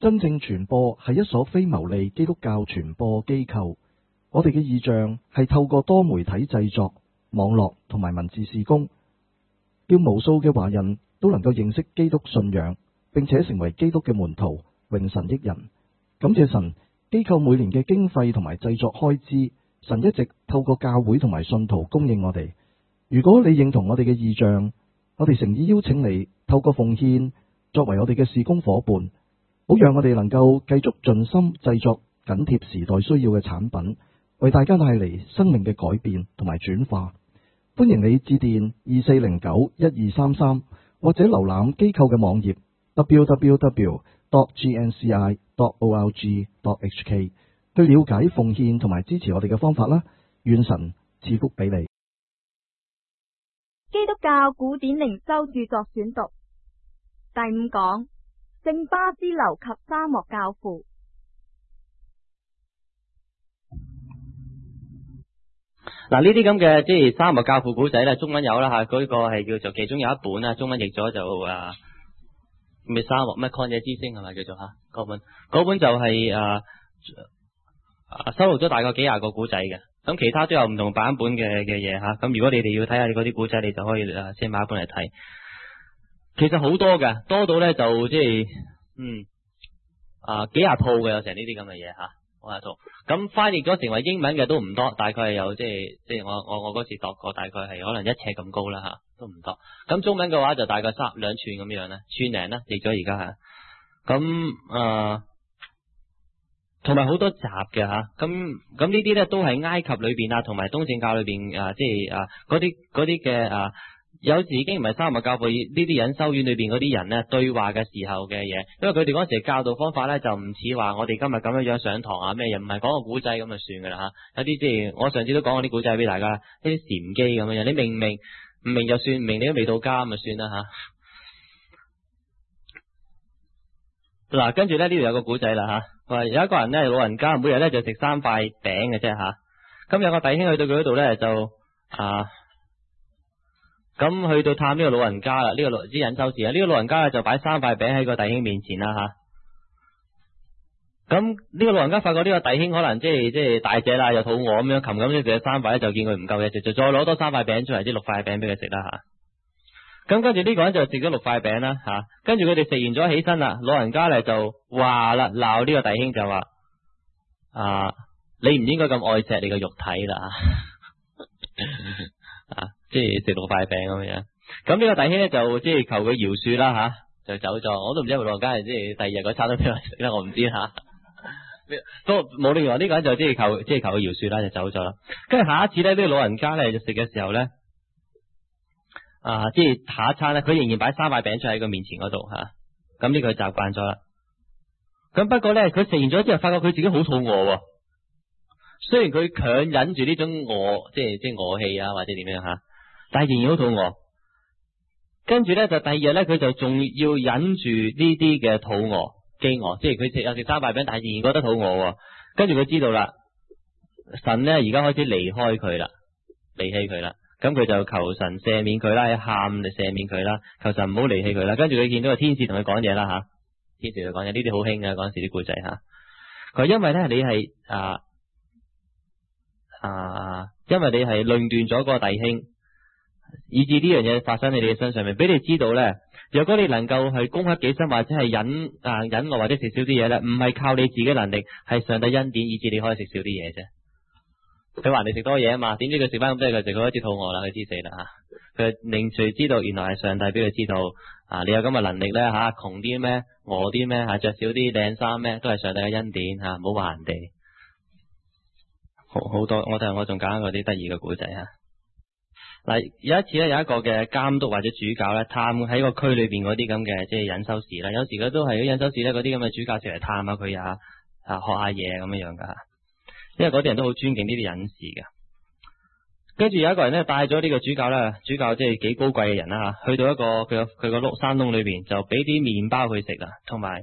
真正傳播係一所非牟利基督教傳播機構。我哋嘅異象係透過多媒體製作、網絡同埋文字事工，叫無數嘅華人都能夠認識基督信仰，並且成為基督嘅門徒，榮神益人。感謝神，機構每年嘅經費同埋製作開支，神一直透過教會同埋信徒供應我哋。如果你認同我哋嘅異象，我哋誠意邀請你透過奉獻作為我哋嘅事工夥伴，好讓我哋能夠繼續盡心製作緊貼時代需要嘅產品，為大家帶嚟生命嘅改變同埋轉化。歡迎你致電2409-1233，或者瀏覽機構嘅網頁 www.gnci.org.hk 去了解奉獻同埋支持我哋嘅方法啦。願神賜福俾你。 基督教古典靈修著作選讀第5講，聖巴之流及沙漠教父。 嗱，呢啲咁嘅即係沙漠教父古仔咧，中文有啦吓，嗰個係叫做其中有一本啦，中文譯咗就咩沙漠咩曠野之星係咪叫做吓？嗰本就係收錄咗大概幾廿個古仔嘅，咁其他都有唔同版本嘅嘢吓。咁如果你哋要睇下嗰啲古仔，你就可以先買一本嚟睇。其實好多嘅，多到咧就即係幾廿套嘅，有成呢啲咁嘅嘢吓。咁翻譯咗成為英文嘅都唔多，大概係有即係我嗰時度過，大概係可能1尺咁高啦吓，都唔多。咁中文嘅話就大概2寸咁樣啦，寸零啦，譯咗而家吓。咁同埋好多集嘅吓，咁呢啲咧都係埃及裏邊啊，同埋東正教裏邊即係嗰啲嘅有時已經唔係沙漠教父呢啲隱修院裏邊嗰啲人咧對話嘅時候嘅嘢，因為佢哋嗰時教導方法咧就唔似話我哋今日咁樣上堂啊咩，又唔係講個古仔咁就算噶啦吓。有啲即係我上次都講過啲古仔俾大家，呢啲禪機咁樣，你明唔明？唔明就算，唔明你都未到家咪算啦吓。嗱，跟住咧呢度有個古仔啦吓，話有一個人咧老人家每日咧就食3塊餅嘅啫吓，咁有個弟兄去到佢嗰度咧就咁去到探呢個老人家啦，呢個啲隱修士啊，呢個老人家咧就擺3塊餅喺個弟兄面前啦吓。咁呢個老人家發覺呢個弟兄可能即係大隻啦，又肚餓咁樣，琴咁樣食咗3塊咧，就見佢唔夠嘢食，就再攞多3塊餅出嚟，啲6塊餅俾佢食啦吓。咁跟住呢個人就食咗6塊餅啦吓，跟住佢哋食完咗起身啦，老人家咧就話啦，鬧呢個弟兄就話你唔應該咁愛錫你個肉體啦即係食6塊餅咁樣。咁呢個弟兄咧就即係求佢饒恕啦吓，就走咗。我都唔知係咪老人家係即係第二日嗰餐都俾佢食啦，我唔知吓。都冇理由呢個人就即係求佢饒恕啦，就走咗啦。跟住下一次咧，呢個老人家咧就食嘅時候咧，即係下一餐咧，佢仍然擺3塊餅出喺佢面前嗰度吓。咁呢個習慣咗啦。咁不過咧，佢食完咗之後，發覺佢自己好肚餓。雖然佢強忍住呢種餓，即係餓氣啊，或者點樣吓，但係仍然好肚餓。跟住咧就第二日咧，佢就仲要忍住呢啲嘅肚餓、飢餓，即係佢食3塊餅，但係仍然覺得肚餓。跟住佢知道啦，神咧而家開始離開佢啦，離棄佢啦。咁佢就求神赦免佢啦，喊嚟赦免佢啦，求神唔好離棄佢啦。跟住佢見到個天使同佢講嘢啦吓，天使同佢講嘢，呢啲好興嘅嗰陣時啲故仔吓。佢因為咧你係因為你係論斷咗個弟兄，以致呢樣嘢發生喺你嘅身上面，俾你知道咧，如果你能夠去攻克己身，或者係忍我或者食少啲嘢咧，唔係靠你自己能力，係上帝恩典，以致你可以食少啲嘢啫。佢話你食多嘢啊嘛，點知佢食翻咁多嘢，佢食到一啲肚餓啦，佢知死啦吓。佢另隨知道，原來係上帝俾佢知道你有咁嘅能力咧吓，窮啲咩，餓啲咩吓，着少啲靚衫咩，都係上帝嘅恩典吓，唔好話人哋。好多，我仲講嗰啲得意嘅古仔吓。嗱，有一次咧，有一個嘅監督或者主教咧，探喺個區裏邊嗰啲咁嘅即係隱修士啦。有時佢都係啲隱修士咧，嗰啲咁嘅主教成嚟探下佢啊，學下嘢咁樣樣噶。因為嗰啲人都好尊敬呢啲隱士嘅。跟住有一個人咧，帶咗呢個主教啦，主教即係幾高貴嘅人啦吓，去到一個佢個山窿裏邊，就俾啲麵包佢食啦，同埋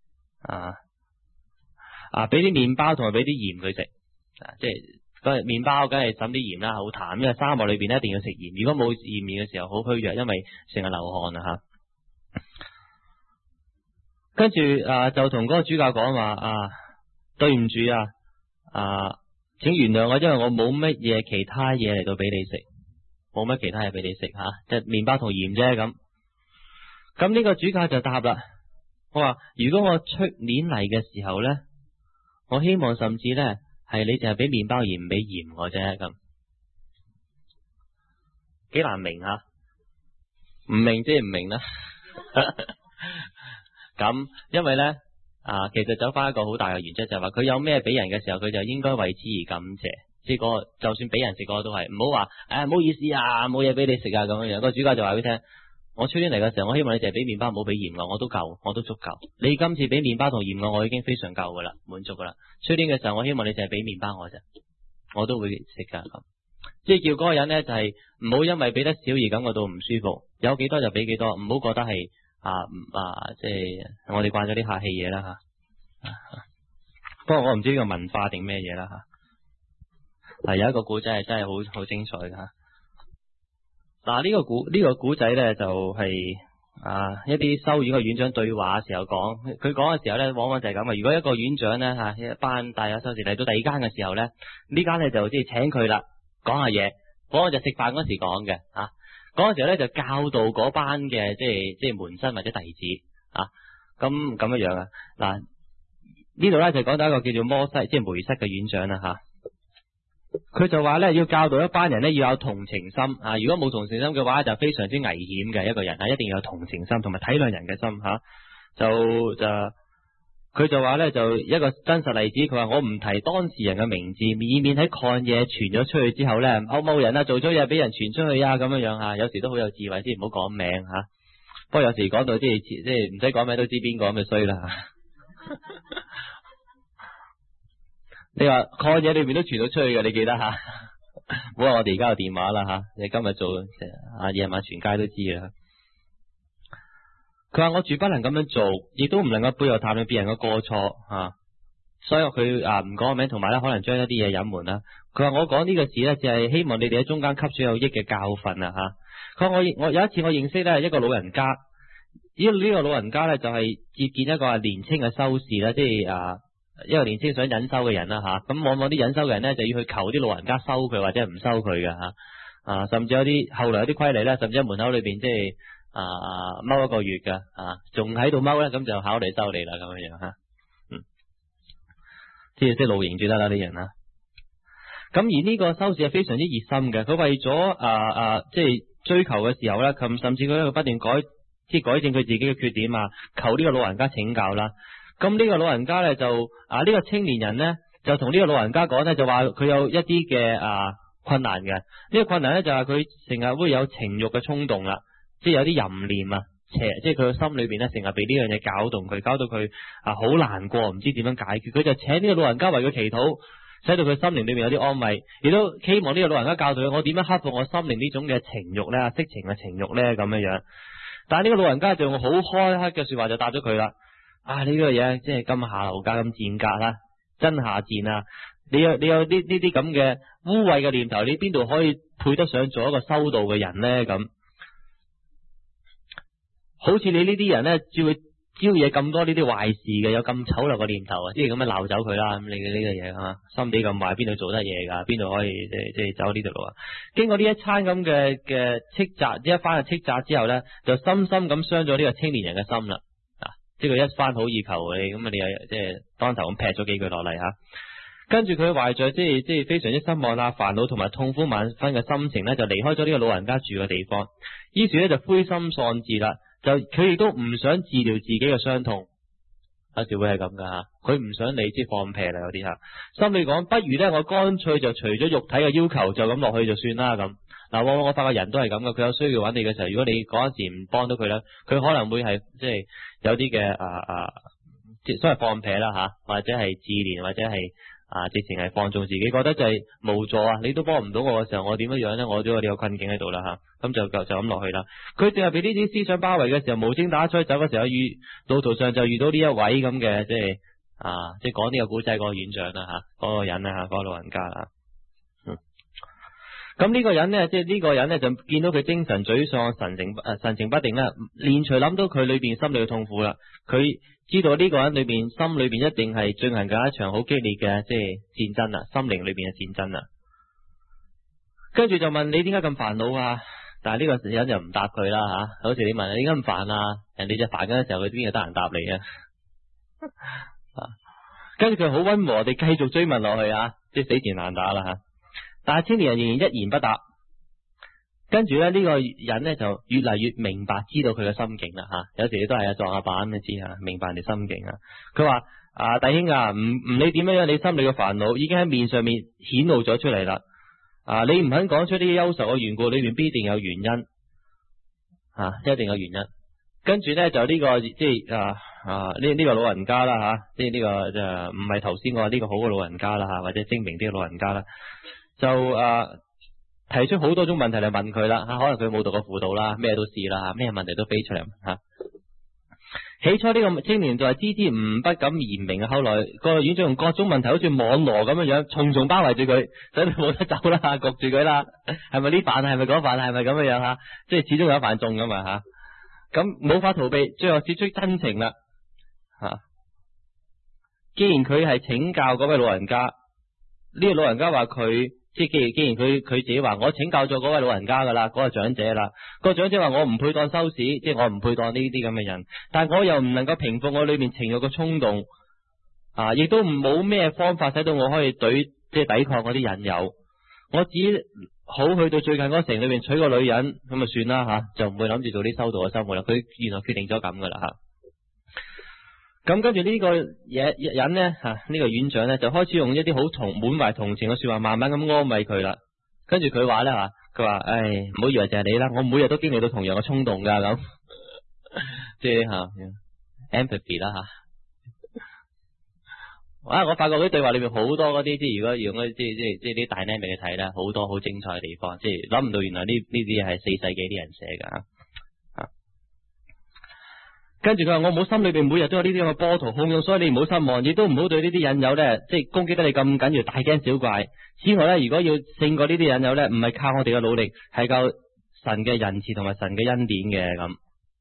俾啲麵包同埋俾啲鹽佢食。即係嗰日麵包梗係浸啲鹽啦，好淡，因為沙漠裏邊一定要食鹽，如果冇鹽麵嘅時候好虛弱，因為成日流汗啊吓。 跟住就同嗰個主教講話對唔住請原諒我，因為我冇乜嘢其他嘢嚟到俾你食，冇乜其他嘢俾你食即係麵包同鹽啫咁。咁呢個主教就答啦，我話如果我出年嚟嘅時候呢，我希望甚至呢係你淨係俾麵包而唔俾鹽我啫咁，幾難明唔明即係唔明啦。咁因為呢，其實走翻一個好大嘅原則，就係話佢有咩俾人嘅時候，佢就應該為之而感謝。即係嗰個就算俾人食嗰個都係，唔好話唔好意思冇嘢俾你食咁樣樣。個主教就話俾佢聽，我出年嚟嘅時候，我希望你淨係俾麵包，唔好俾鹽我都夠，我都足夠。你今次俾麵包同鹽我已經非常夠噶啦，滿足噶啦。出年嘅時候，我希望你淨係俾麵包我啫，我都會食噶咁。即係叫嗰個人呢，就係唔好因為俾得少而感覺到唔舒服，有幾多就俾幾多，唔好覺得係即係我哋慣咗啲客氣嘢啦不過我唔知呢個文化定咩嘢啦有一個古仔係真係好精彩噶呢個古仔呢，就係一啲修院嘅院長對話嘅時候講，佢講嘅時候呢，往往就係咁如果一個院長呢，一班大有修士嚟到第二間嘅時候呢，呢間呢就即係請佢啦，講下嘢，嗰個就食飯嗰時講嘅嗰個時候呢，就教導嗰班嘅即係門生或者弟子咁樣樣嗱呢度呢，就講到一個叫做摩西即係梅瑟嘅院長啦佢就話呢，要教導一班人呢，要有同情心如果冇同情心嘅話就非常之危險嘅，一個人一定要有同情心同埋體諒人嘅心佢就話呢，就一個真實例子，佢話我唔提當事人嘅名字，以免喺曠野傳咗出去之後呢，某人做咗嘢俾人傳出去咁樣樣有時都好有智慧先，唔好講名不過有時講到即係唔使講名都知邊個咁就衰啦你話曠野裏面都傳到出去嘅，你記得唔好話我哋而家有電話啦你今日做夜晚全街都知啦。佢話我絕不能咁樣做，亦都唔能夠背後談論別人嘅過錯所以佢唔講個名，同埋咧可能將一啲嘢隱瞞啦。佢話我講呢個字呢，就係希望你哋喺中間吸取有益嘅教訓佢話我有一次我認識呢一個老人家，呢個老人家呢，就係接見一個年青嘅修士啦，即係一個年青想隱修嘅人啦咁往往啲隱修嘅人呢，就要去求啲老人家收佢或者唔收佢嘅甚至有啲後來有啲規例呢，甚至喺門口裏邊即係踎一個月嘅仲喺度踎咧，咁就考慮收你啦咁樣樣即係露營住得啦啲人咁而呢個修士係非常之熱心嘅，佢為咗即係追求嘅時候咧，甚至佢不斷改正佢自己嘅缺點求呢個老人家請教啦。咁呢個老人家咧就呢個青年人咧就同呢個老人家講咧，就話佢有一啲嘅困難嘅。呢個困難咧就係佢成日會有情慾嘅衝動啦，即係有啲淫念即係佢個心裏邊咧成日被呢樣嘢搞動佢，搞到佢好難過，唔知點樣解決。佢就請呢個老人家為佢祈禱，使到佢心靈裏面有啲安慰，亦都希望呢個老人家教導佢我點樣克服我心靈呢種嘅情慾咧，色情嘅情慾咧咁樣樣。但係呢個老人家就用好開克嘅說話就答咗佢啦。呢個嘢即係咁下流噶，咁賤格啦，真下賤你有呢啲咁嘅污穢嘅念頭，你邊度可以配得上做一個修道嘅人呢？咁好似你呢啲人呢，只會招惹咁多呢啲壞事嘅，有咁醜陋嘅念頭即係咁樣鬧走佢啦。咁你嘅呢個嘢心地咁壞，邊度做得嘢噶？邊度可以即係走呢條路經過呢一餐咁嘅斥責，一番嘅斥責之後呢，就深深咁傷咗呢個青年人嘅心啦。即係佢一番好意求你，咁你又即係當頭咁劈咗幾句落嚟跟住佢懷着即係非常之失望煩惱同埋痛苦萬分嘅心情呢，就離開咗呢個老人家住嘅地方。於是呢，就灰心喪志啦，就佢亦都唔想治療自己嘅傷痛。有時會係咁噶佢唔想你即係放屁啦，有啲心裏講，不如呢，我乾脆就除咗肉體嘅要求，就咁落去就算啦咁。往往我發覺人都係咁嘅，佢有需要揾你嘅時候，如果你嗰陣時唔幫到佢咧，佢可能會係即係有啲嘅即係所謂放屁啦或者係自憐，或者係直情係放縱自己，覺得就係無助你都幫唔到我嘅時候，我點樣樣咧？我都有呢個困境喺度啦咁就咁落去啦。佢淨係被呢啲思想包圍嘅時候，無精打采走嘅時候，路途上就遇到呢一位咁嘅即係即係講呢個古仔嗰個院長啦嗰個人嗰個老人家啦。咁呢個人呢，即係呢個人呢，就見到佢精神沮喪、神情不定啦，連隨諗到佢裏邊心裏嘅痛苦啦，佢知道呢個人裏邊心裏邊一定係進行緊一場好激烈嘅即係戰爭啦，心靈裏邊嘅戰爭啦。跟住就問你點解咁煩惱啊？但係呢個人就唔答佢啦吓，好似你問你點解咁煩啊？人哋就煩緊嘅時候，佢邊有得閒答你啊？跟住佢好溫和地繼續追問落去啊，即係死纏爛打啦吓。但係青年人仍然一言不答。跟住咧呢個人咧就越嚟越明白，知道佢嘅心境啦吓。有時你都係啊撞下板咁知啊，明白人哋心境啊。佢話啊弟兄啊，唔理點樣，你心裏嘅煩惱已經喺面上面顯露咗出嚟啦。啊，你唔肯講出呢啲憂愁嘅緣故，裏面必定有原因一定有原因。跟住咧就呢個即係呢個老人家啦吓，即係呢個就唔係頭先我話呢個好嘅老人家啦吓，或者精明啲嘅老人家啦，就提出好多種問題嚟問佢啦吓，可能佢冇讀過輔導啦，咩都試啦吓，咩問題都飛出嚟吓。起初呢個青年就係支支唔不敢言明，後來個院長用各種問題好似網羅咁樣樣，重重包圍住佢，使佢冇得走啦，焗住佢啦，係咪呢飯係咪嗰飯係咪咁樣樣吓？即係始終有一飯中噶嘛吓，咁冇法逃避，最後說出真情啦吓。既然佢係請教嗰位老人家，呢個老人家話佢。即係既然佢自己話我請教咗嗰位老人家噶啦，嗰個長者啦，個長者話我唔配當修士，即係我唔配當呢啲咁嘅人，但係我又唔能夠平復我裏面情欲嘅衝動，亦都冇咩方法使到我可以即係抵抗嗰啲引誘，我只好去到最近嗰個城裏面娶個女人咁啊算啦吓，就唔會諗住做啲修道嘅生活啦。佢原來決定咗咁噶啦吓。咁跟住呢個人呢，呢個院長呢，就開始用一啲好滿懷同情嘅說話，慢慢咁安慰佢啦。跟住佢話呢，佢話唉，唔好以為就係你啦，我每日都經歷到同樣嘅衝動噶咁，即係empathy 啦吓。我發覺嗰啲對話裏面好多嗰啲，即係如果用嗰即係啲dynamic去睇咧，好多好精彩嘅地方，即係諗唔到原來呢啲係4世紀啲人寫噶。跟住佢話我冇心裏邊每日都有呢啲咁嘅波濤洶湧，所以你唔好失望，亦都唔好對呢啲引誘呢，即係攻擊得你咁緊要，大驚小怪。此外呢，如果要勝過呢啲引誘呢，唔係靠我哋嘅努力，係靠神嘅仁慈同埋神嘅恩典嘅咁。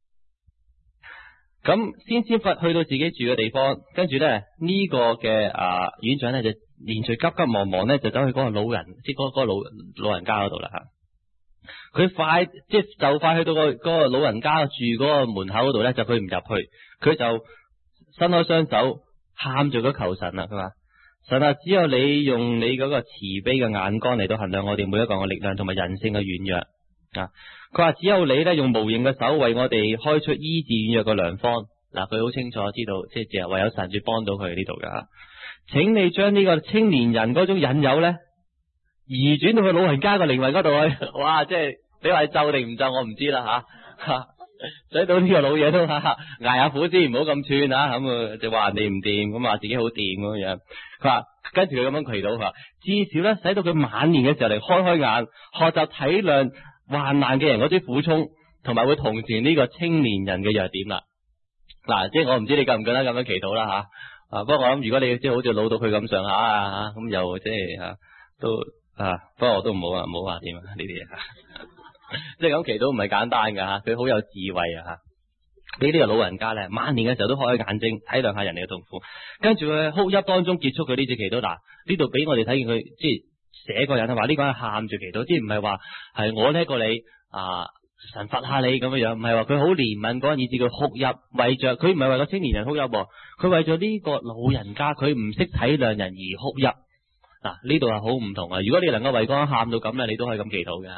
咁先去到自己住嘅地方，跟住呢，呢個嘅院長呢，就連隨急急忙忙呢，就走去嗰個老人，即係嗰個老人家嗰度啦吓。佢就快去到嗰個老人家住嗰個門口嗰度呢，就佢唔入去，佢就伸開雙手喊住咗求神啦。佢話神啊，只有你用你嗰個慈悲嘅眼光嚟到衡量我哋每一個嘅力量同埋人性嘅軟弱啊。佢話只有你呢，用無形嘅手為我哋開出醫治軟弱嘅良方。嗱，佢好清楚知道，即係唯有神至幫到佢呢度噶。請你將呢個青年人嗰種引誘呢，移轉到佢老人家個靈魂嗰度去。哇！即係你話咒定唔咒，我唔知啦吓。使到呢個老嘢都挨下苦先，唔好咁串啊。咁就話人哋唔掂，咁話自己好掂咁樣。佢話跟住佢咁樣祈禱，佢話至少咧，使到佢晚年嘅時候嚟開眼，學習體諒患難嘅人嗰啲苦衷，同埋會同情呢個青年人嘅弱點啦。嗱，即係我唔知你夠唔夠得咁樣祈禱啦吓。不過我諗如果你即係好似老到佢咁上下啊，咁又即係都不過我都唔好話點啊呢啲嘢即係咁祈禱唔係簡單噶吓，佢好有智慧啊吓。俾呢個老人家咧，晚年嘅時候都開眼睛，體諒下人哋嘅痛苦。跟住佢哭泣當中結束佢呢次祈禱。嗱，呢度俾我哋睇見佢即係寫個人話呢個人喊住祈禱，即係唔係話係我叻過你神罰下你咁樣樣，唔係話佢好憐憫嗰個以致佢哭泣，為着佢唔係為個青年人哭泣，佢為咗呢個老人家，佢唔識體諒人而哭泣。嗱，呢度係好唔同啊！如果你能夠為嗰個人喊到咁咧，你都可以咁祈禱嘅。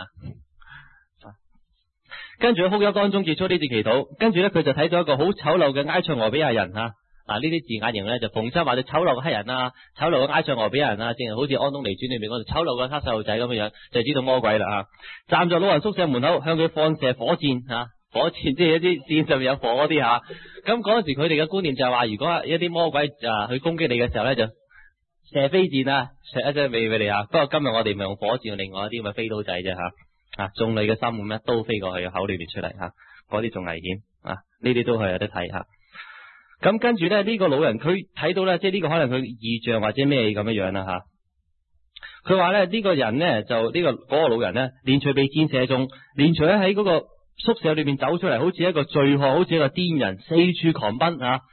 跟住喺哭泣當中結束呢次祈禱，跟住咧佢就睇到一個好醜陋嘅埃塞俄比亞人吓。嗱，呢啲字眼形咧就逢親話你醜陋嘅黑人啊，醜陋嘅埃塞俄比亞人啊，正係好似安東尼傳裏面嗰度醜陋嘅黑細路仔咁樣樣，就知道魔鬼啦啊！站在老人宿舍門口，向佢放射火箭吓，火箭即係一啲箭上面有火嗰啲吓。咁嗰陣時佢哋嘅觀念就係話，如果一啲魔鬼去攻擊你嘅時候咧，就射飛箭啊，射一隻尾俾你啊。不過今日我哋咪用火箭，另外一啲咁嘅飛刀仔啫吓，中你嘅心咁一刀飛過去口裏邊出嚟吓，嗰啲仲危險啊！呢啲都係有得睇吓。咁跟住咧，呢個老人佢睇到咧，即係呢個可能佢異象或者咩咁樣樣啦吓。佢話咧呢個人咧就呢個嗰個老人咧，連隨被箭射中，連隨喺嗰個宿舍裏邊走出嚟，好似一個醉漢，好似一個癲人，四處狂奔啊！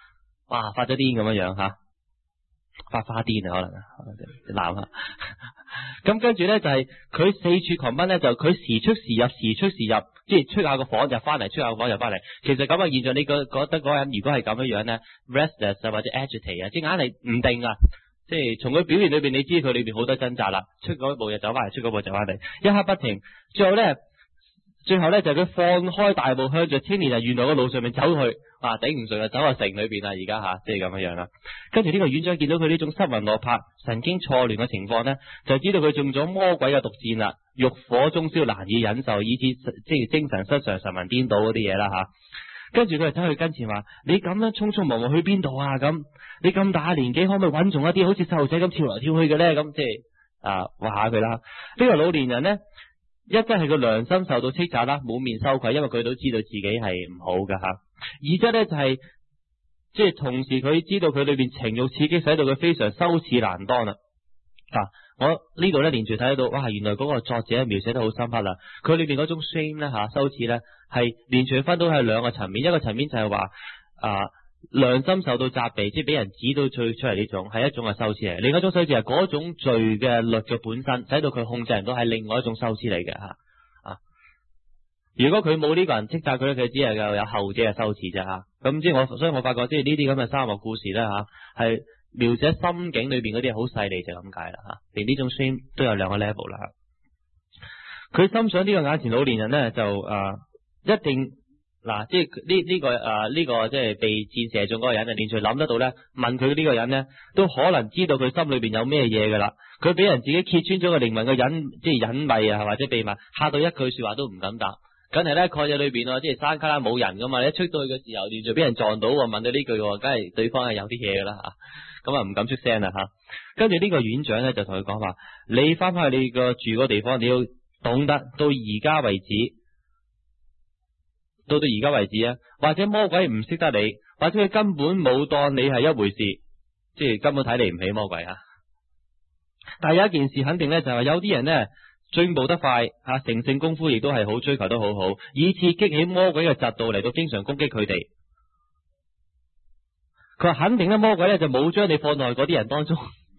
哇發咗癲咁樣吓，發花癲啊可能鬧下。咁跟住咧就係佢四處狂奔咧，就佢時出時入，時出時入，即係出下個房入翻嚟，出下個房入翻嚟。其實咁嘅現象，你覺得嗰個人如果係咁樣咧 restless 啊或者 agitate 啊，即係硬係唔定啊。即係從佢表現裏邊，你知佢裏邊好多掙扎啦。出嗰步又走翻嚟，出嗰步走翻嚟，一刻不停。最後咧就係佢放開大步向着青年人原來嘅路上面走去，頂唔順啊，走入城裏邊啦，而家吓，即係咁樣啦。跟住呢個院長見到佢呢種失魂落魄、神經錯亂嘅情況呢，就知道佢中咗魔鬼嘅毒箭啦，欲火中燒，難以忍受，以致即係精神失常、神魂顛倒嗰啲嘢啦吓。跟住佢就走去跟前話：你咁樣匆匆忙忙去邊度啊？咁你咁大年紀，可唔可以穩重一啲，好似細路仔咁跳來跳去嘅呢？咁即係話下佢啦。呢個老年人呢，一則係個良心受到斥責啦，滿面羞愧，因為佢都知道自己係唔好噶吓。二則呢，就係即係同時佢知道佢裏邊情慾刺激，使到佢非常羞恥難當啦。我呢度咧連住睇到，哇！原來嗰個作者描寫得好深刻啦。佢裏邊嗰種 shame 咧吓，羞恥咧係連住分到係兩個層面，一個層面就係話良心受到責備，即係俾人指到最出嚟呢種係一種嘅羞恥嚟；另一種羞恥係嗰種罪嘅律嘅本身，使到佢控制人都係另外一種羞恥嚟嘅吓。如果佢冇呢個人斥責佢咧，佢只係有後者嘅羞恥啫吓。咁即係所以我發覺即係呢啲咁嘅沙漠故事咧吓係。描寫心境裏邊嗰啲好細膩就咁解啦吓，連呢種 shame 都有兩個 level 啦。佢心想呢個眼前老年人呢，就一定即係呢個即係被箭射中嗰個人啊，連隨諗得到呢，問佢呢個人呢，都可能知道佢心裏邊有咩嘢噶啦。佢俾人自己揭穿咗個靈魂嘅即係隱秘啊，或者秘密，嚇到一句說話都唔敢答。梗係咧，蓋咗裏邊咯，即係山卡拉冇人噶嘛，你一出到去嘅時候，連續俾人撞到，問到呢句，梗係對方係有啲嘢噶啦吓。咁唔敢出聲啦吓，跟住呢個院長咧就同佢講話：你翻返去你個住個地方，你要懂得到而家為止，到而家為止啊！或者魔鬼唔識得你，或者佢根本冇當你係一回事，即係根本睇你唔起魔鬼啊！但係有一件事肯定咧，就係話有啲人咧進步得快吓，成聖功夫亦都係好追求得好好，以致激起魔鬼嘅嫉妒嚟到經常攻擊佢哋。佢話肯定咧，魔鬼咧就冇將你放落去嗰啲人當中。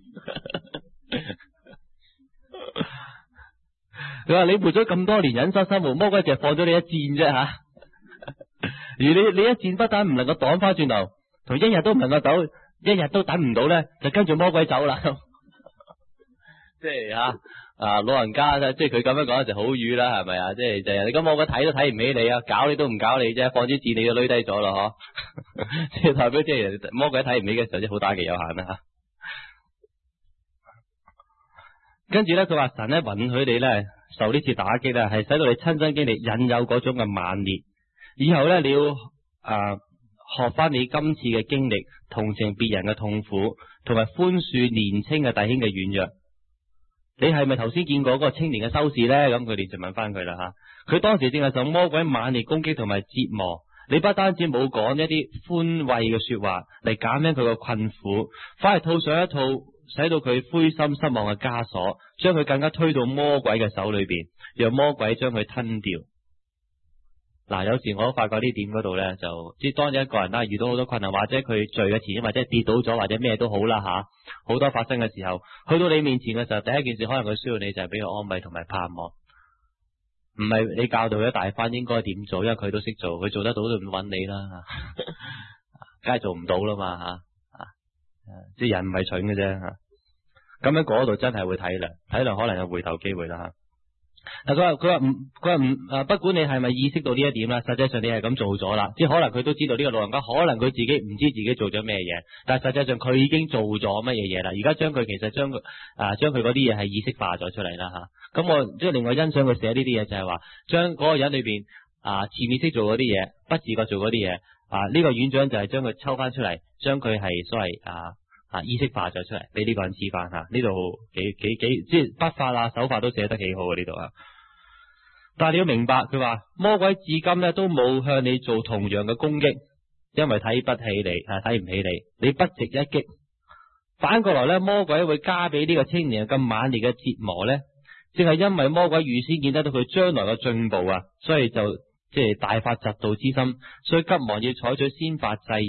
佢話你活咗咁多年隱修生活，魔鬼就係放咗你一箭啫吓。而你一箭不但唔能夠擋翻轉頭，同一日都唔能夠走，一日都等唔到咧，就跟住魔鬼走啦。即係吓老人家即係佢咁樣講就好語啦，係咪啊？即係你咁魔鬼睇都睇唔起你啊，搞你都唔搞你啫，放支箭你就攣低咗咯，嗬！即係代表即係魔鬼睇唔起嘅時候，即係好打擊有限啦吓。跟住咧，佢話神咧允許你咧受呢次打擊咧，係使到你親身經歷引誘嗰種嘅猛烈。以後咧你要學翻你今次嘅經歷，同情別人嘅痛苦，同埋寬恕年輕嘅弟兄嘅軟弱。你係咪頭先見過嗰個青年嘅修士呢？咁佢哋就問翻佢啦吓。佢當時正係受魔鬼猛烈攻擊同埋折磨，你不單止冇講一啲寬慰嘅說話嚟減輕佢個困苦，反而套上一套使到佢灰心失望嘅枷鎖，將佢更加推到魔鬼嘅手裏邊，讓魔鬼將佢吞掉。有時我都發覺呢點嗰度呢，就即係當一個人啦遇到好多困難，或者佢罪嘅前因，或者跌倒咗，或者咩都好啦吓，好多發生嘅時候，去到你面前嘅時候，第一件事可能佢需要你就係俾佢安慰同埋盼望，唔係你教導咗大番應該點做，因為佢都識做，佢做得到都唔揾你啦，梗係做唔到啦嘛吓，即係人唔係蠢嘅啫吓，咁喺嗰度真係會體諒可能有回頭機會啦吓。佢話不管你係咪意識到呢一點啦，實際上你係咁做咗啦，即係可能佢都知道呢個老人家可能佢自己唔知自己做咗咩嘢，但係實際上佢已經做咗乜嘢嘢啦。而家將佢將佢嗰啲嘢係意識化咗出嚟啦吓。咁我即係另外欣賞佢寫呢啲嘢，就係話將嗰個人裏邊潛意識做嗰啲嘢，不自覺做嗰啲嘢呢個院長就係將佢抽翻出嚟，將佢係所謂意識化咗出嚟，俾呢個人知翻吓，呢度幾即係筆法手法都寫得幾好啊呢度啊！但係你要明白，佢話魔鬼至今咧都冇向你做同樣嘅攻擊，因為睇不起你，睇唔起你，你不值一擊。反過來咧，魔鬼會加俾呢個青年咁猛烈嘅折磨咧，正係因為魔鬼預先見得到佢將來嘅進步所以就即係大發嫉妒之心，所以急忙要採取先發制人，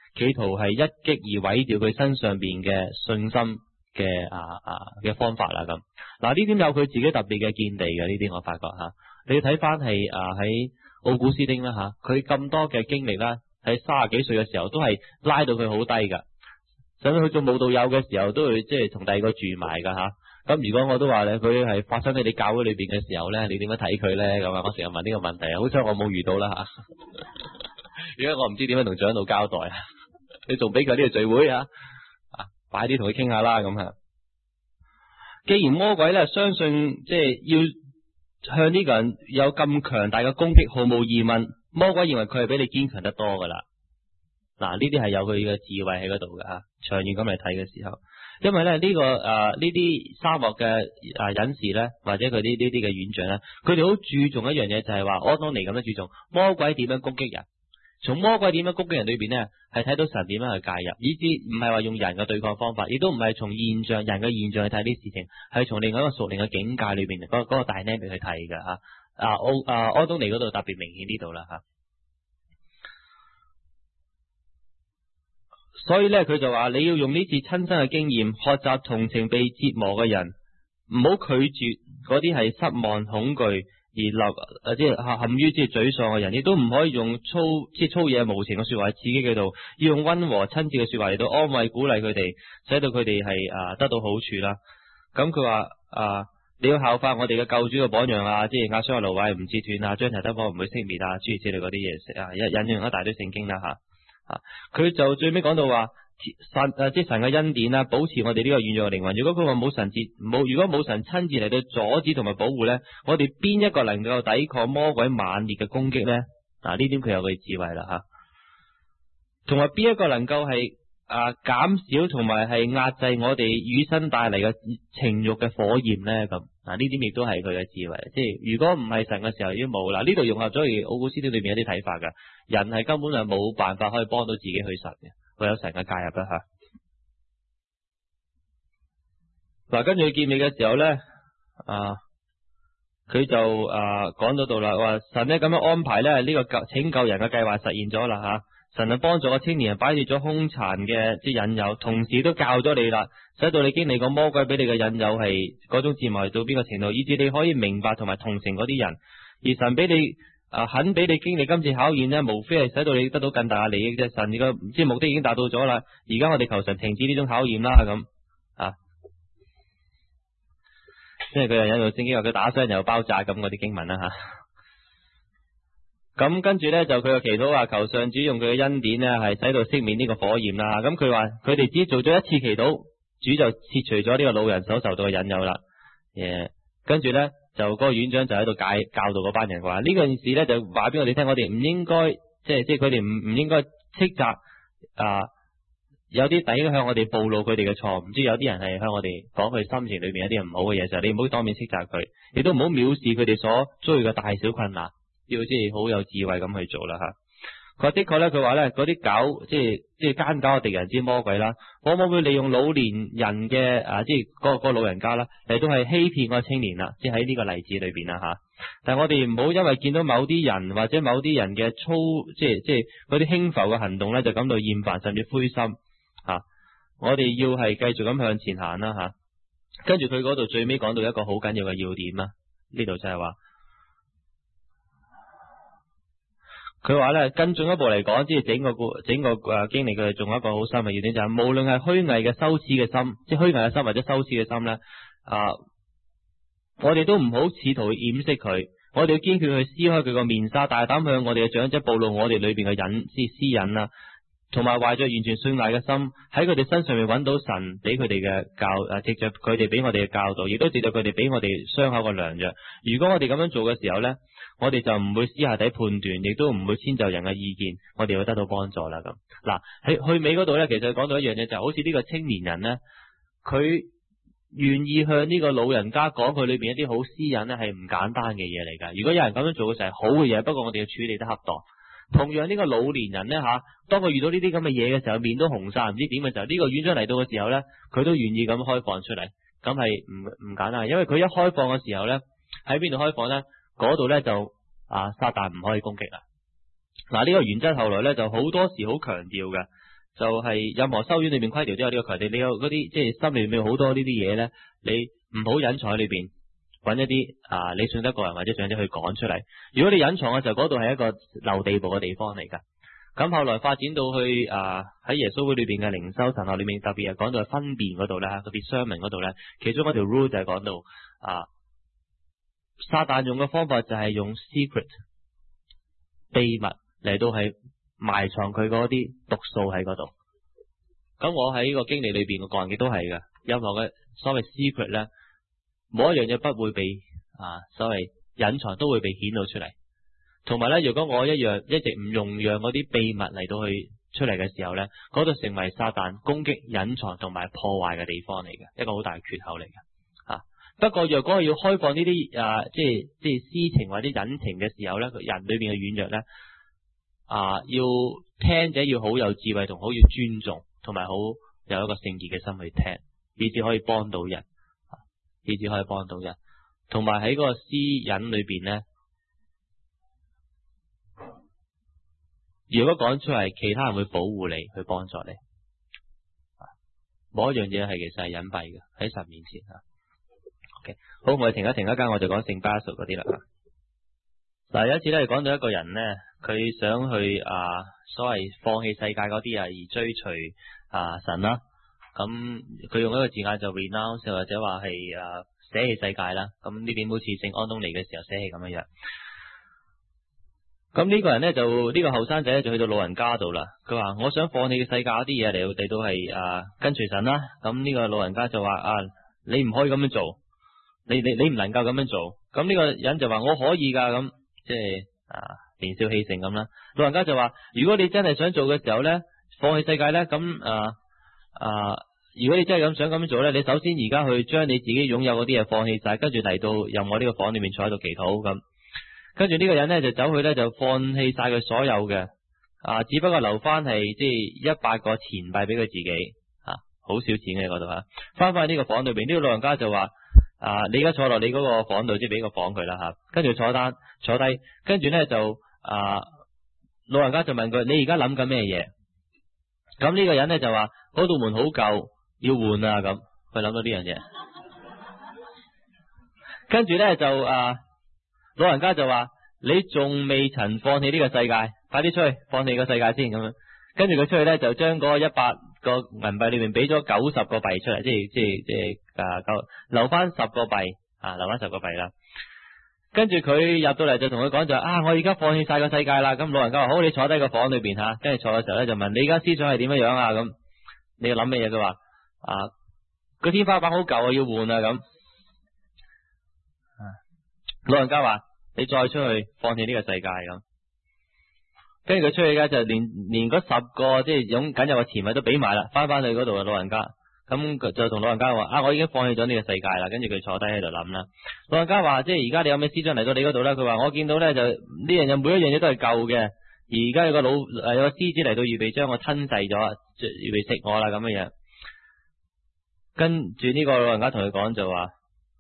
企圖係一擊而毀掉佢身上邊嘅信心嘅方法啦咁。嗱，呢啲有佢自己特別嘅見地嘅，呢啲我發覺吓。你睇翻係喺奧古斯丁啦吓，佢咁多嘅經歷啦，喺30幾歲嘅時候都係拉到佢好低噶，甚至佢做慕道友嘅時候都會即係同第二個住埋噶吓。咁如果我都話咧，佢係發生喺你教會裏邊嘅時候咧，你點樣睇佢咧？咁啊，我成日問呢個問題啊，好彩我冇遇到啦吓。如果我唔知點樣同長老交代啊，你仲俾佢呢個聚會啊？快啲同佢傾下啦咁啊！既然魔鬼咧相信即係要向呢個人有咁強大嘅攻擊，毫無疑問，魔鬼認為佢係比你堅強得多噶啦。嗱，呢啲係有佢嘅智慧喺嗰度嘅吓，長遠咁嚟睇嘅時候，因為咧呢個呢啲沙漠嘅隱士咧，或者佢呢啲嘅院長咧，佢哋好注重一樣嘢，就係話安東尼咁樣注重魔鬼點樣攻擊人。從魔鬼點樣攻擊人裏邊呢，係睇到神點樣去介入，以至唔係話用人嘅對抗方法，亦都唔係從人嘅現象去睇啲事情，係從另外一個屬靈嘅境界裏邊嗰個 dynamic 去睇嘅吓。安東尼嗰度特別明顯呢度啦吓。所以咧，佢就話你要用呢次親身嘅經驗，學習同情被折磨嘅人，唔好拒絕嗰啲係失望、恐懼而即係陷於即係沮喪嘅人，亦都唔可以用粗野無情嘅說話刺激佢度，要用溫和親切嘅說話嚟到安慰鼓勵佢哋，使到佢哋係得到好處啦。咁佢話你要效法我哋嘅救主嘅榜樣啊，即係壓傷嘅蘆葦唔折斷啊，將柴燈火唔會熄滅啊，諸如此類嗰啲嘢引用一大堆聖經啦吓。佢就最尾講到話即係神嘅恩典啦，保持我哋呢個軟弱嘅靈魂。如果佢話冇神親自嚟到阻止同埋保護呢，我哋邊一個能夠抵抗魔鬼猛烈嘅攻擊呢？呢點佢有佢智慧啦吓。同埋邊一個能夠係減少同埋係壓制我哋與生帶嚟嘅情慾嘅火焰呢？咁呢點亦都係佢嘅智慧。即係如果唔係神嘅時候已經冇啦。呢度融合咗奧古斯丁裏面有啲睇法噶，人係根本係冇辦法可以幫到自己去神嘅。會有神嘅介入啦吓。嗱，跟住結尾嘅時候咧，佢就講到啦，話神咧咁樣安排咧，呢個拯救人嘅計劃實現咗啦吓。神啊幫助個青年人擺脫咗兇殘嘅即係引誘，同時都教咗你啦，使到你經歷過魔鬼俾你嘅引誘係嗰種折磨到邊個程度，以至你可以明白同埋同情嗰啲人，而神俾你。肯俾你經歷今次考驗呢，無非係使到你得到更大嘅利益啫。神嘅即係目的已經達到咗啦。而家我哋求神停止呢種考驗啦，咁即係佢又引用聖經話佢打傷又爆炸咁嗰啲經文啦吓。咁跟住呢，就佢嘅祈禱話求上主用佢嘅恩典呢，係使到熄滅呢個火焰啦。咁佢話佢哋只做咗一次祈禱，主就撤除咗呢個老人所受到嘅引誘啦。跟住呢。就嗰個院長就喺度教導嗰班人話呢件事呢，就話俾我哋聽，我哋唔應該即係佢哋唔應該斥責有啲弟兄向我哋暴露佢哋嘅錯誤，即係有啲人係向我哋講佢心情裏面有啲唔好嘅嘢，就你唔好當面斥責佢，亦都唔好藐視佢哋所遭遇嘅大小困難，要即係好有智慧咁去做啦吓。佢話的確咧，佢話咧嗰啲搞即係奸狡嘅敵人之魔鬼啦，往往會利用老年人嘅即係個老人家啦嚟到係欺騙個青年啦，即係喺呢個例子裏邊啦吓。但係我哋唔好因為見到某啲人或者某啲人嘅即係嗰啲輕浮嘅行動咧，就感到厭煩甚至灰心吓。我哋要係繼續咁向前行啦吓。跟住佢嗰度最尾講到一個好緊要嘅要點啦，呢度就係話。佢話咧，更進一步嚟講，即係整個經歷，佢哋仲有一個好深嘅要點，就係無論係虛偽嘅羞恥嘅心，即係虛偽嘅心或者羞恥嘅心咧，我哋都唔好試圖去掩飾佢，我哋要堅決去撕開佢個面紗，大膽向我哋嘅長者暴露我哋裏邊嘅私隱啦，同埋懷着完全信賴嘅心喺佢哋身上面揾到神俾佢哋嘅藉着佢哋俾我哋嘅教導，亦都藉着佢哋俾我哋傷口嘅良藥。如果我哋咁樣做嘅時候咧，我哋就唔會私下底判斷，亦都唔會遷就人嘅意見，我哋會得到幫助啦。咁嗱，喺去尾嗰度咧，其實講到一樣嘢，就好似呢個青年人咧，佢願意向呢個老人家講佢裏邊一啲好私隱咧，係唔簡單嘅嘢嚟噶。如果有人咁樣做嘅時候係好嘅嘢，不過我哋要處理得恰當。同樣呢個老年人咧吓，當佢遇到呢啲咁嘅嘢嘅時候，面都紅晒，唔知點嘅時候，呢個院長嚟到嘅時候咧，佢都願意咁開放出嚟，咁係唔簡單，因為佢一開放嘅時候咧，喺邊度開放咧？嗰度咧就撒旦唔可以攻擊啦。嗱，呢個原則後來咧就好多時好強調嘅， 就係任何修院裏面規條都有呢個強調，你有嗰啲即係心裏面好多呢啲嘢咧，你唔好隱藏喺裏邊，揾一啲你信得過人或者長者去講出嚟。如果你隱藏嘅時候，嗰度係一個留地步嘅地方嚟噶。咁後來發展到去喺耶穌會裏邊嘅靈修神學裏面，特別係講到係分辨嗰度咧，特別discernment嗰度咧，其中一條 rule 就係講到撒旦用嘅方法就係用 secret 秘密嚟到係埋藏佢嗰啲毒素喺嗰度。咁我喺呢個經歷裏邊，個人亦都係嘅。任何嘅所謂 secret 咧，冇一樣嘢不會被所謂隱藏，都會被顯露出嚟。同埋咧，如果我一直唔容讓嗰啲秘密嚟到去出嚟嘅時候咧，嗰度成為撒旦攻擊、隱藏同埋破壞嘅地方嚟嘅，一個好大嘅缺口嚟嘅。不過若果係要開放呢啲即係私情或者隱情嘅時候咧，人裏邊嘅軟弱咧要聽者要好有智慧同好要尊重，同埋好有一個聖潔嘅心去聽，以至可以幫到人，同埋喺嗰個私隱裏邊咧，如果講出嚟，其他人會保護你，去幫助你。冇一樣嘢係其實係隱蔽嘅，喺神面前。OK， 好，我哋停一間，我就講聖巴蘇嗰啲啦。嗱，有一次咧，講到一個人咧，佢想去所謂放棄世界嗰啲而追隨神啦。咁佢用一個字眼就 renounce， 或者話係捨棄世界啦。咁呢點好似聖安東尼嘅時候捨棄咁樣。咁呢個人咧就呢個後生仔咧就去到老人家度啦。佢話我想放棄世界嗰啲嘢嚟到係跟隨神啦。咁呢個老人家就話你唔可以咁樣做，你唔能夠咁樣做。咁呢個人就話我可以噶，咁即係年少氣盛咁啦。老人家就話如果你真係想做嘅時候咧，放棄世界咧，咁如果你真係想咁樣做咧，你首先而家去將你自己擁有嗰啲嘢放棄晒，跟住嚟到入我呢個房裏面坐喺度祈禱咁。跟住呢個人咧就走去咧就放棄晒佢所有嘅只不過留翻係即係100個錢幣俾佢自己好少錢嘅嗰度翻返去呢個房裏邊。呢個老人家就話你而家坐落你嗰個房度，即係俾個房佢啦跟住坐低，跟住咧就老人家就問佢你而家諗緊咩嘢？咁呢個人咧就話嗰道門好舊，要換啊咁。佢諗到呢樣嘢，跟住咧就老人家就話你仲未曾放棄呢個世界，快啲出去放棄個世界先咁樣。跟住佢出去咧就將嗰100個銀幣裏面俾咗90個幣出嚟，即係留翻10個幣留翻10個幣啦。跟住佢入到嚟就同佢講就我而家放棄晒個世界啦。咁老人家話好，你坐低個房裏邊跟住坐嘅時候咧就問你而家思想係點樣啊？咁你要諗咩嘢？佢話個天花板好舊要換啊咁。老人家話你再出去放棄呢個世界咁。跟住佢出去嘅就連嗰10個即係擁緊有個錢幣都俾埋啦，翻去嗰度嘅老人家。咁就同老人家話我已經放棄咗呢個世界啦。跟住佢坐低喺度諗啦。老人家話即係而家你有咩思想嚟到你嗰度咧？佢話我見到咧就呢樣嘢每一樣嘢都係舊嘅，而家有個獅子嚟到預備將我吞噬咗，預備食我啦咁樣樣。跟住呢個老人家同佢講就話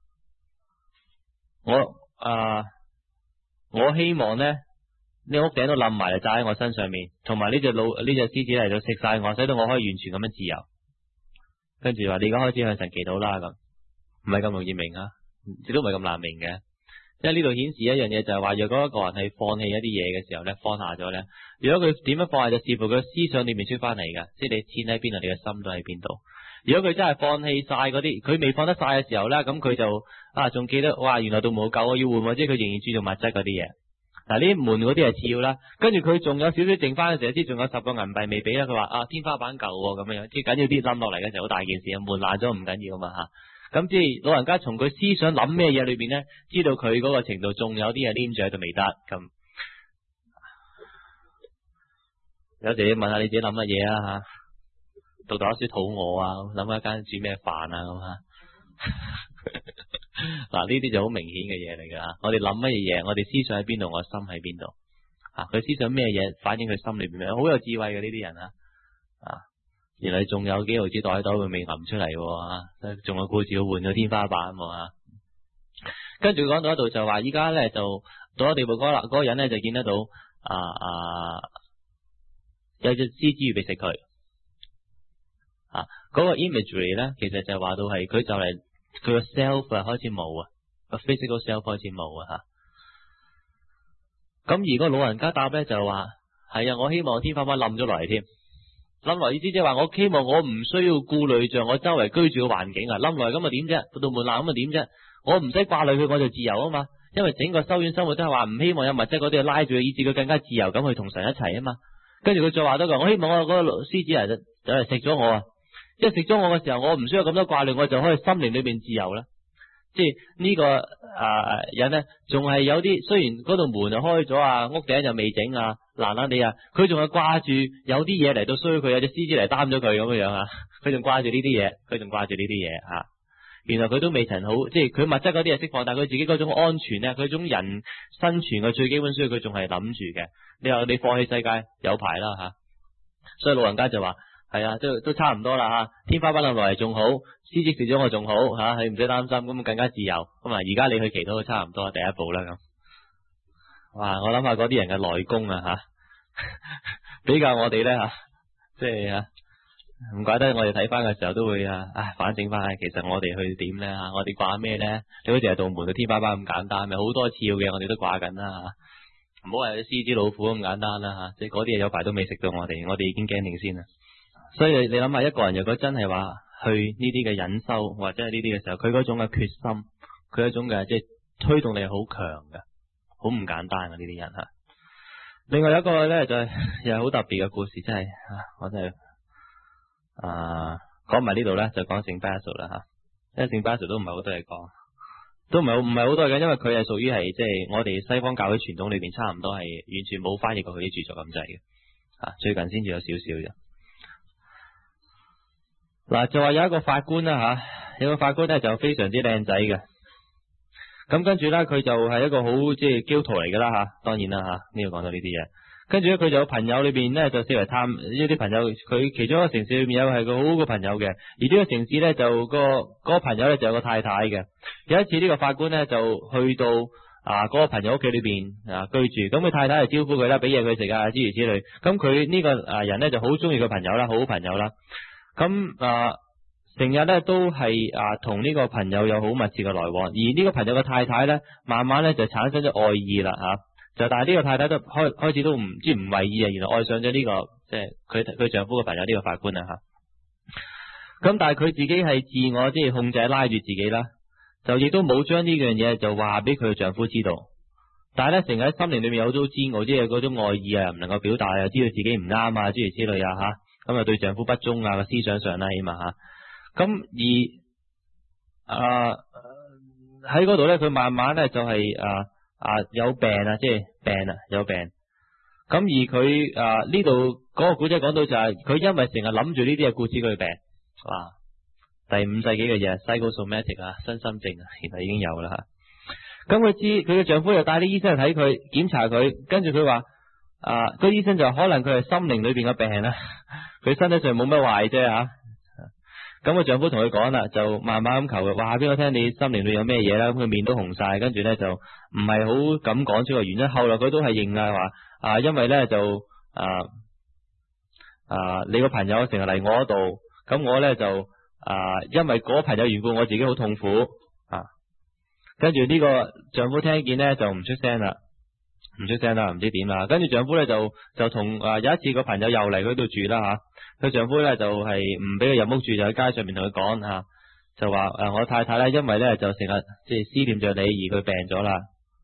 我希望咧你屋頂都冧埋嚟，炸喺我身上面，同埋呢隻獅子嚟到食晒我，使到我可以完全咁樣自由。跟住話你而家開始向神祈禱啦咁，唔係咁容易明亦都唔係咁難明嘅。因為呢度顯示一樣嘢就係話，若果一個人係放棄一啲嘢嘅時候咧，放下咗咧，如果佢點樣放下就視乎佢思想裏面出翻嚟噶，即係你錢喺邊度，你嘅心都喺邊度。如果佢真係放棄晒嗰啲，佢未放得晒嘅時候咧，咁佢就仲記得原來到冇夠，我要換，即係佢仍然注重物質嗰啲嘢。嗱，呢啲門嗰啲係次要啦，跟住佢仲有少少剩翻嘅時候，知仲有10個銀幣未俾啦。佢話天花板舊咁樣，即係緊要啲冧落嚟嘅時候好大件事，門爛咗唔緊要嘛咁即係老人家從佢思想諗咩嘢裏邊咧，知道佢嗰個程度仲有啲嘢黏住喺度未得咁。有時你問下你自己諗乜嘢讀書肚餓諗一間煮咩飯咁嗱，呢啲就好明顯嘅嘢嚟噶。我哋諗乜嘢，我哋思想喺邊度，我心喺邊度佢思想咩嘢，反映佢心裏邊咩，好有智慧嘅呢啲人原來仲有幾毫子袋喺袋會未揞出嚟仲有故事要換咗天花板跟住講到一度就話，依家咧就到咗地步嗰個人咧就見得到有隻獅子預備食佢。 嗰個 imagery 咧，其實就話到係佢就嚟佢個 self 啊開始冇啊，個 physical self 開始冇啊吓。咁而個老人家答咧就話係啊，我希望天花板冧咗落嚟添。冧落意思即係話我希望我唔需要顧慮着我周圍居住嘅環境啊，冧落嚟咁啊點啫？道門爛咁啊點啫？我唔使掛慮佢，我就自由啊嘛。因為整個修院生活都係話唔希望有物質嗰啲去拉住佢，以致佢更加自由咁去同神一齊啊嘛。跟住佢再話多句，我希望我嗰個獅子嚟就嚟食咗我啊！即係食咗我嘅時候，我唔需要咁多掛慮，我就可以心靈裏邊自由啦。即係呢個人呢，仲係有啲雖然嗰度門就開咗啊，屋頂就未整啊，難你啊，佢仲係掛住有啲嘢嚟到需要佢，有隻獅子嚟擔咗佢咁樣啊，佢仲掛住呢啲嘢，原來佢都未曾好，即係佢物質嗰啲嘢釋放，但係佢自己嗰種安全咧，佢種人生存嘅最基本需要，佢仲係諗住嘅。你話你放棄世界有排啦吓，所以老人家就話係啊，都差唔多啦吓，天花板冧落嚟仲好，獅子食咗我仲好吓，你唔使擔心，咁更加自由。咁啊，而家你去祈禱都差唔多，第一步啦咁。哇，我諗下嗰啲人嘅內功啊吓，比較我哋咧吓，即係啊。唔怪得我哋睇翻嘅時候都會反省翻，其實我哋去點咧吓，我哋掛咩咧？你好似係道門嘅天花板咁簡單，咪好多次嘅，我哋都掛緊啦吓。唔好話獅子老虎咁簡單啦吓，即係嗰啲嘢有排都未食到我哋已經驚定先啦。所以你諗下，一個人如果真係話去呢啲嘅隱修或者係呢啲嘅時候，佢嗰種嘅決心，佢嗰種嘅即係推動力係好強嘅，好唔簡單嘅呢啲人吓。另外有一個咧就係又係好特別嘅故事，真係我真係。講埋呢度咧就講聖巴蘇啦吓，因為聖巴蘇都唔係好多嘢講，都唔係好多嘅，因為佢係屬於係即係我哋西方教會傳統裏邊差唔多係完全冇翻譯過佢啲著作咁滯嘅，最近先至有少少啫。嗱就話有一個法官啦吓，有個法官咧就非常之靚仔嘅，咁跟住咧佢就係一個好即係基督徒嚟噶啦吓，當然啦吓，呢度講到呢啲嘢。跟住咧，佢就有朋友裏邊咧，就四圍探呢啲朋友。佢其中一個城市裏面有係個好好嘅朋友嘅，而呢個城市咧就嗰個朋友咧就有個太太嘅。有一次呢個法官咧就去到嗰個朋友屋企裏邊居住，咁佢太太就招呼佢啦，俾嘢佢食啊，諸如此類。咁佢呢個人咧就好中意佢朋友啦，好朋友啦。咁成日咧都係同呢個朋友有好密切嘅來往，而呢個朋友嘅太太咧，慢慢咧就產生咗愛意啦吓。就但係呢個太太都開始都唔為意啊，原來愛上咗呢個即係佢丈夫嘅朋友呢個法官啊吓。咁但係佢自己係自我即係控制拉住自己啦，就亦都冇將呢樣嘢就話俾佢嘅丈夫知道。但係咧成日喺心靈裏面有種煎熬，即係嗰種愛意啊，唔能夠表達啊，知道自己唔啱啊，諸如此類啊吓。咁啊對丈夫不忠啊，個思想上啦起碼吓。咁而喺嗰度咧，佢慢慢咧就係有病啊，即係病啊，有病。咁而佢呢度嗰個古仔講到就係佢因為成日諗住呢啲嘢，故此佢病。第5世紀嘅嘢 psychosomatic 身心症原來已經有啦吓。咁佢知佢嘅丈夫又帶啲醫生去睇佢檢查佢，跟住佢話個醫生就可能佢係心靈裏邊嘅病啦，佢身體上冇乜壞啫吓。咁個丈夫同佢講啦，就慢慢咁求佢，話俾我聽你心靈裏有咩嘢啦。咁佢面都紅晒，跟住咧就唔係好敢講出個原因。後來佢都係認啦，話因為咧就你個朋友成日嚟我嗰度，咁我咧就因為嗰個朋友緣故，我自己好痛苦跟住呢個丈夫聽見咧就唔出聲啦，唔知點啦。跟住丈夫咧就同有一次個朋友又嚟佢度住啦吓。佢丈夫咧就係唔俾佢入屋住，就喺街上面同佢講就話我太太咧因為咧就成日即係思念着你而佢病咗啦。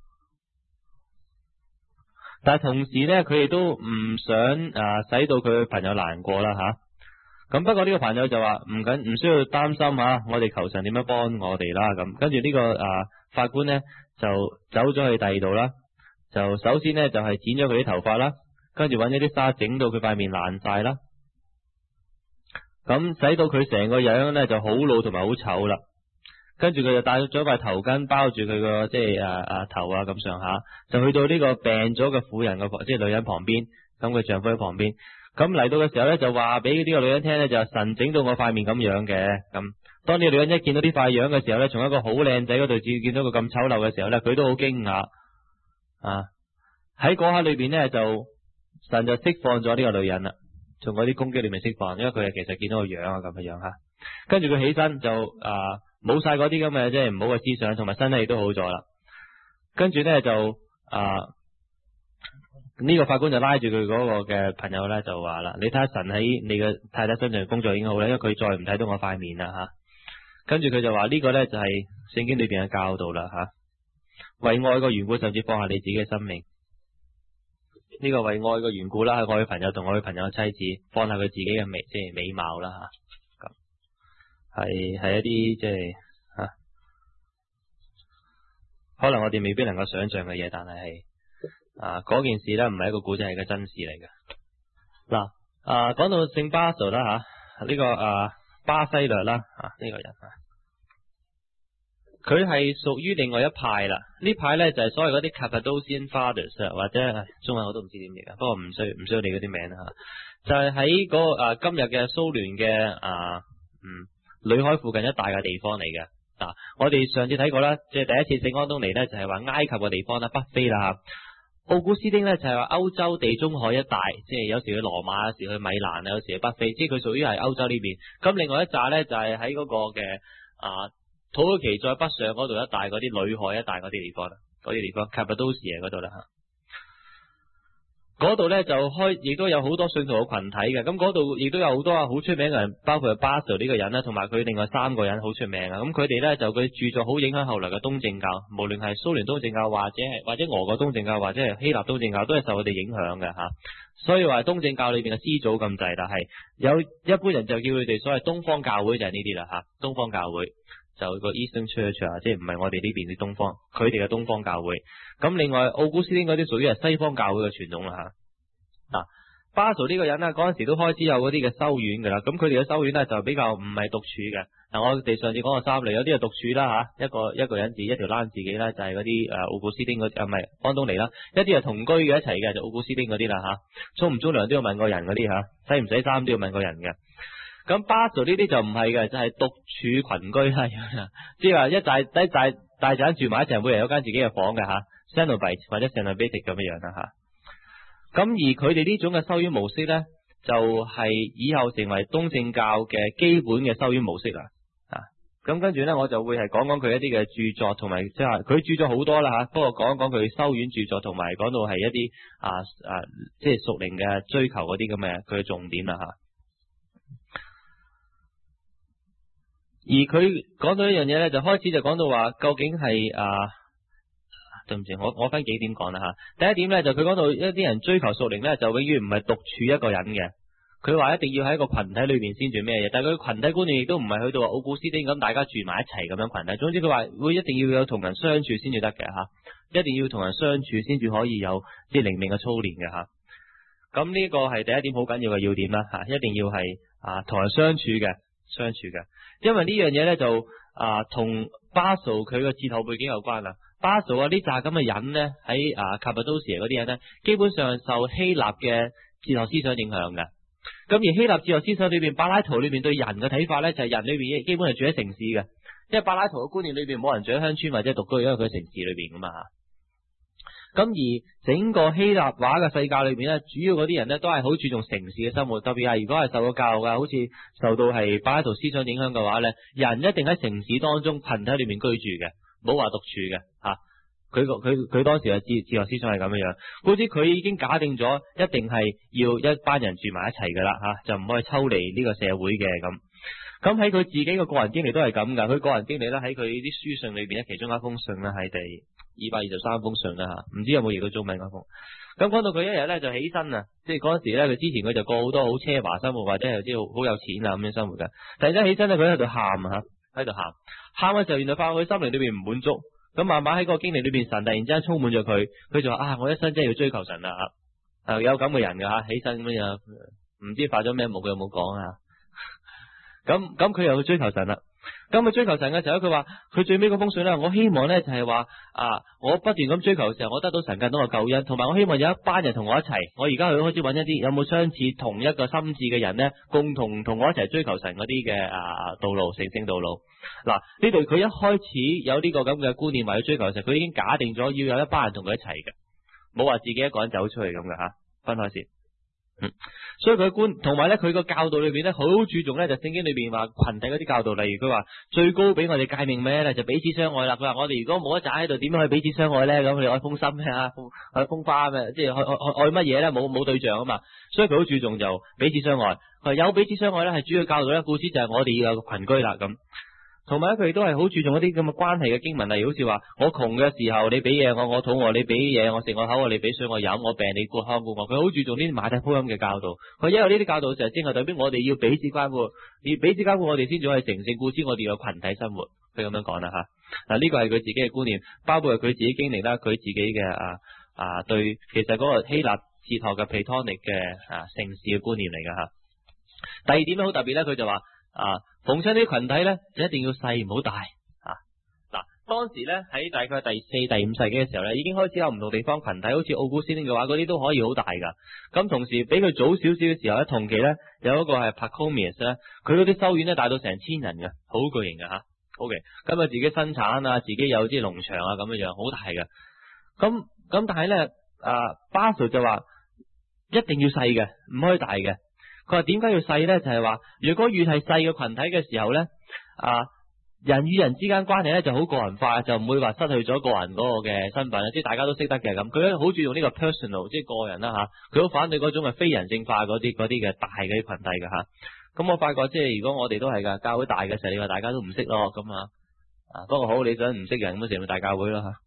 但係同時咧佢亦都唔想使到佢朋友難過啦吓。咁不過呢個朋友就話唔需要擔心我哋求神點樣幫我哋啦咁。跟住呢個法官咧就走咗去第二度啦，就首先咧就係剪咗佢啲頭髮啦，跟住揾咗啲沙整到佢塊面爛晒啦。咁使到佢成個樣咧就好老同埋好醜啦，跟住佢就戴咗塊頭巾包住佢個即係頭咁上下，就去到呢個病咗嘅婦人嘅即係女人旁邊，咁佢丈夫喺旁邊，咁嚟到嘅時候咧就話俾呢個女人聽咧，就神整到我塊面咁樣嘅。咁當呢個女人一見到呢塊樣嘅時候咧，從一個好靚仔嗰度見到佢咁醜陋嘅時候咧，佢都好驚訝喺嗰刻裏邊咧就神就釋放咗呢個女人啦。 從嗰啲攻擊裏面釋放，因為佢係其實見到個樣啊咁嘅樣吓。跟住佢起身就冇晒嗰啲咁嘅即係唔好嘅思想，同埋身體都好咗啦。跟住咧就呢個法官就拉住佢嗰個嘅朋友咧就話啦：你睇下神喺你嘅太太身上嘅工作已經好啦，因為佢再唔睇到我塊面啦吓。跟住佢就話呢個咧就係聖經裏邊嘅教導啦吓，為愛個緣故甚至放下你自己嘅生命。呢個為愛嘅緣故啦，係愛佢朋友同愛佢朋友嘅妻子，放下佢自己嘅即係美貌啦吓，咁係一啲即係吓，可能我哋未必能夠想象嘅嘢，但係嗰件事咧唔係一個古仔，係個真事嚟嘅。嗱講到聖巴蘇啦吓，呢個巴西略啦呢個人佢係屬於另外一派啦。呢派咧就係所謂嗰啲 Cappadocian Fathers 或者中文我都唔知點譯，不過唔需要你嗰啲名啦吓。就係喺嗰今日嘅蘇聯嘅裏海附近一帶嘅地方嚟嘅。我哋上次睇過啦，即係第一次聖安東尼咧就係話埃及嘅地方啦，北非啦吓。奧古斯丁咧就係話歐洲地中海一帶，即係有時去羅馬，有時去米蘭啊，有時去北非，即係佢屬於係歐洲呢邊。咁另外一紮咧就係喺嗰個嘅土耳其再北上嗰度一帶嗰啲裏海一帶嗰啲地方啦，嗰啲地方 Cappadocia 嗰度啦吓。嗰度咧就亦都有好多信徒嘅群體嘅，咁嗰度亦都有好多好出名嘅人，包括巴蘇呢個人啦，同埋佢另外3個人好出名啊。咁佢哋咧就佢著作好影響後來嘅東正教，無論係蘇聯東正教或者俄國東正教或者係希臘東正教，都係受佢哋影響嘅吓。所以話東正教裏邊嘅始祖咁滯，但係有一般人就叫佢哋所謂東方教會，就係呢啲啦吓，東方教會。就個 Eastern Church 即係唔係我哋呢邊啲東方，佢哋嘅東方教會。咁另外奧古斯丁嗰啲屬於係西方教會嘅傳統啦吓。巴蘇呢個人呢，嗰陣時都開始有嗰啲嘅修院噶啦，咁佢哋嘅修院呢，就比較唔係獨處嘅。我哋上次講過3類，有啲係獨處啦吓，一個人自己一條欄自己啦，就係嗰啲奧古斯丁嗰啲唔係安東尼啦。一啲係同居嘅一齊嘅，就奧古斯丁嗰啲啦吓，沖唔沖涼都要問個人嗰啲吓，洗唔洗衫都要問個人嘅。咁巴蘇呢啲就唔係嘅，就係獨處群居啦，即係話一大陣住埋一齊，每人有間自己嘅房嘅吓 Cenobite 或者 Cenobitic 咁樣啦吓。咁而佢哋呢種嘅修院模式咧，就係以後成為東正教嘅基本嘅修院模式啦。咁跟住咧，我就會係講講佢一啲嘅著作，同埋即係佢著作好多啦吓。不過講一講佢修院著作，同埋講到係一啲即係屬靈嘅追求嗰啲咁嘅佢嘅重點啦吓。而佢講到一樣嘢咧，就開始就講到話，究竟係對唔住，我分幾點講啦吓。第一點咧，就佢講到一啲人追求屬靈咧，就永遠唔係獨處一個人嘅。佢話一定要喺一個群體裏邊先做咩嘢，但係佢群體觀念亦都唔係去到話奧古斯丁咁大家住埋一齊咁樣群體。總之佢話會一定要有同人相處先至得嘅吓，一定要同人相處先至可以有即係靈命嘅操練嘅吓。咁呢個係第一點好緊要嘅要點啦吓，一定要係同人相處嘅。因為呢樣嘢咧就同巴蘇佢個哲學背景有關啦。巴蘇呢扎咁嘅人咧喺Cappadocia嗰啲人咧，基本上受希臘嘅哲學思想影響嘅。咁而希臘哲學思想裏邊，柏拉圖裏邊對人嘅睇法咧，就係人裏邊基本係住喺城市嘅，因為柏拉圖嘅觀念裏邊冇人住喺鄉村或者獨居，因為佢喺城市裏邊噶嘛。咁而整個希臘話嘅世界裏邊咧，主要嗰啲人咧都係好注重城市嘅生活，特別係如果係受過教育嘅，好似受到係柏拉圖思想影響嘅話咧，人一定喺城市當中群體裏面居住嘅，冇話獨處嘅吓。佢當時嘅哲學思想係咁樣樣，好似佢已經假定咗一定係要一班人住埋一齊噶啦吓，就唔可以抽離呢個社會嘅咁。咁喺佢自己嘅個人經歷都係咁噶，佢個人經歷咧喺佢啲書信裏邊咧，其中一封信咧係第223封信啦吓，唔知有冇譯到中文嗰封。咁講到佢一日咧就起身啊，即係嗰陣時咧，佢之前佢就過好多好奢華生活，或者係即係好有錢啊咁樣生活嘅。突然間起身咧，佢喺度喊喺度喊嘅時候，原來發覺佢心靈裏邊唔滿足。咁慢慢喺個經歷裏邊，神突然之間充滿咗佢，佢就話我一生真係要追求神啦有咁嘅人噶起身咁樣，唔知發咗咩夢，佢有冇講啊？咁佢又去追求神啦。咁佢追求神嘅時候，佢話佢最尾嗰封信咧，我希望咧就係話我不斷咁追求嘅時候，我得到神更多嘅救恩，同埋我希望有一班人同我一齊。我而家去開始揾一啲有冇相似同一個心智嘅人咧，共同同我一齊追求神嗰啲嘅道路，成聖道路。嗱，呢度佢一開始有呢個咁嘅觀念，為咗追求神，佢已經假定咗要有一班人同佢一齊嘅，冇話自己一個人走出去咁嘅吓，分開先。 所以佢觀同埋咧，佢個教導裏邊咧好注重咧，就聖經裏邊話群體嗰啲教導，例如佢話最高俾我哋誡命咩咧，就彼此相愛啦。佢話我哋如果冇一紮喺度，點樣可以彼此相愛咧？咁我哋愛風心咩啊？愛風花咩？即係愛乜嘢咧？冇對象啊嘛。所以佢好注重就彼此相愛。佢話有彼此相愛咧，係主要教導咧，故事就係我哋要有個群居啦咁。同埋咧，佢亦都係好注重一啲咁嘅關係嘅經文，例如好似話我窮嘅時候你俾嘢我肚餓你俾嘢我食，我口餓你俾水我飲，我病你看顧我。佢好注重呢啲馬太福音嘅教導。佢因為呢啲教導就係正係代表我哋要彼此關顧，要彼此關顧我哋先至可以成聖，故此我哋有群體生活。佢咁樣講啦吓。嗱，呢個係佢自己嘅觀念，包括係佢自己經歷啦，佢自己嘅對其實嗰個希臘哲學嘅 Platonic 嘅城市嘅觀念嚟噶吓。第二點咧好特別咧，佢就話逢親啲群體咧就一定要細唔好大嗱，當時咧喺大概第4、第5世紀嘅時候咧，已經開始有唔同地方群體，好似奧古斯丁嘅話，嗰啲都可以好大噶。咁同時比佢早少少嘅時候咧，同期咧有一個係 Pachomius 咧，佢嗰啲修院咧大到成1000人嘅，好巨型嘅吓。OK， 咁啊自己生產啊，自己有啲農場啊咁樣樣，好大嘅。咁但係咧Basil 就話一定要細嘅，唔可以大嘅。佢話點解要細咧？就係話如果越係細嘅群體嘅時候咧，人與人之間關係咧就好個人化，就唔會話失去咗個人嗰個嘅身份，即係大家都識得嘅咁。佢咧好注重呢個 personal， 即係個人啦吓。佢好反對嗰種係非人性化嗰啲嘅大嘅啲群體嘅吓。咁我發覺即係如果我哋都係噶，教會大嘅時候，你話大家都唔識咯咁不過好，你想唔識人咁成咪大教會咯吓。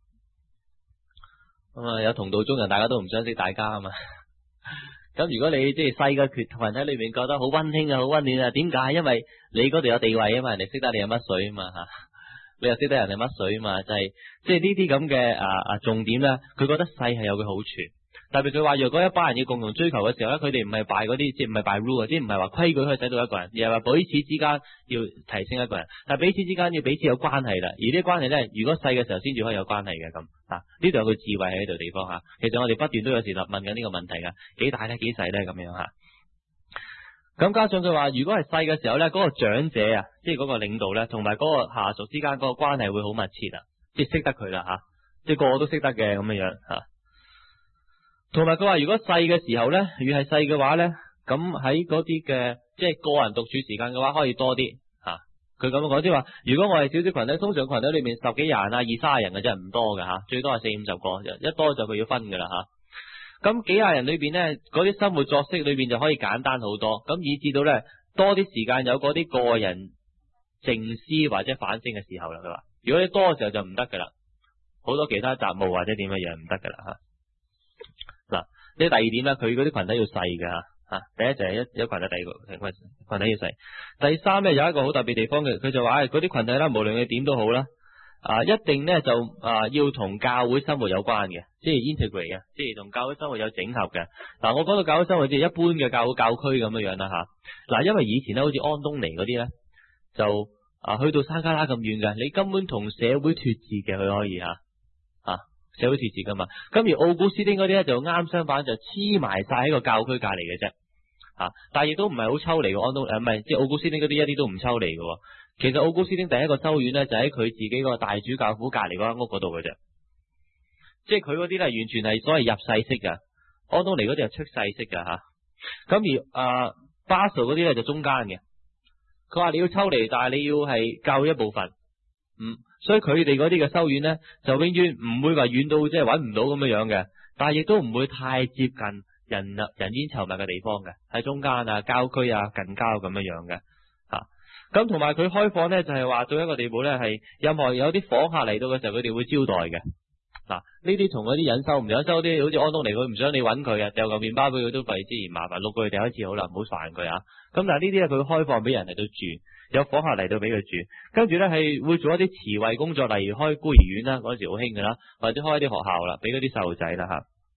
咁有同道中人，大家都唔相識大家啊嘛。咁如果你即係細嘅群體裏面覺得好溫馨啊，好溫暖啊，點解？因為你嗰度有地位啊嘛，人哋識得你係乜水啊嘛吓，你又識得人哋乜水啊嘛，就係即係呢啲咁嘅重點咧，佢覺得細係有佢好處。特別佢話，若果一班人要共同追求嘅時候咧，佢哋唔係拜嗰啲，即係唔係拜 rule， 即係唔係話規矩可以使到一個人，而係話彼此之間要提升一個人，但係彼此之間要彼此有關係啦。而呢啲關係咧，如果細嘅時候先至可以有關係嘅咁呢度有佢智慧喺呢度地方吓。其實我哋不斷都有時問緊呢個問題噶，幾大咧，幾細咧咁樣吓。咁加上佢話，如果係細嘅時候咧，嗰個長者啊，即係嗰個領導咧，同埋嗰個下屬之間嗰個關係會好密切即係識得佢啦吓，即係個個都識得嘅咁樣吓。同埋佢話，如果細嘅時候咧，越係細嘅話咧，咁喺嗰啲嘅即係個人獨處時間嘅話，可以多啲吓。佢咁樣講，即係話，如果我係少少群體，通常群體裏面10幾人20、30人嘅真係唔多嘅吓，最多係40、50個，一多就佢要分噶啦吓。咁幾廿人裏邊咧，嗰啲生活作息裏邊就可以簡單好多，咁以至到咧多啲時間有嗰啲個人靜思或者反省嘅時候啦。佢話，如果你多嘅時候就唔得噶啦，好多其他雜務或者點樣嘢唔得噶啦吓。嗱，呢第二點咧，佢嗰啲群體要細嘅吓。第一就係一群體，第二個群體要細。第三咧有一個好特別地方嘅，佢就話嗰啲群體啦，無論佢點都好啦，一定咧就要同教會生活有關嘅，即係 integrate 嘅，即係同教會生活有整合嘅。嗱，我講到教會生活即係一般嘅教會教區咁樣樣啦吓。嗱，因為以前咧好似安東尼嗰啲咧，就去到山卡拉咁遠嘅，你根本同社會脫節嘅，佢可以社會脫節噶嘛。咁而奧古斯丁嗰啲咧就啱相反，就黐埋晒喺個教區隔籬嘅啫。但係亦都唔係好抽離嘅，安東唔係即係奧古斯丁嗰啲一啲都唔抽離嘅。其實奧古斯丁第一個修院咧就喺佢自己個大主教府隔籬嗰間屋嗰度嘅啫。即係佢嗰啲咧完全係所謂入世式噶，安東尼嗰啲係出世式噶吓。咁而巴素嗰啲咧就中間嘅。佢話你要抽離，但係你要係教一部分。所以佢哋嗰啲嘅修院咧，就永遠唔會話遠到即係搵唔到咁樣樣嘅，但係亦都唔會太接近人煙稠密嘅地方嘅，喺中間郊區近郊咁樣樣嘅吓。咁同埋佢開放咧，就係話到一個地步咧，係任何有啲訪客嚟到嘅時候，佢哋會招待嘅。嗱，呢啲同嗰啲隱修唔隱修啲，好似安東尼佢唔想你搵佢掉嚿麵包俾佢都費之而麻煩，6個月第一次好啦，唔好煩佢咁但係呢啲咧，佢開放俾人嚟到住。有訪客嚟到俾佢住，跟住咧係會做一啲慈惠工作，例如開孤兒院啦，嗰時好興噶啦，或者開一啲學校啦，俾嗰啲細路仔啦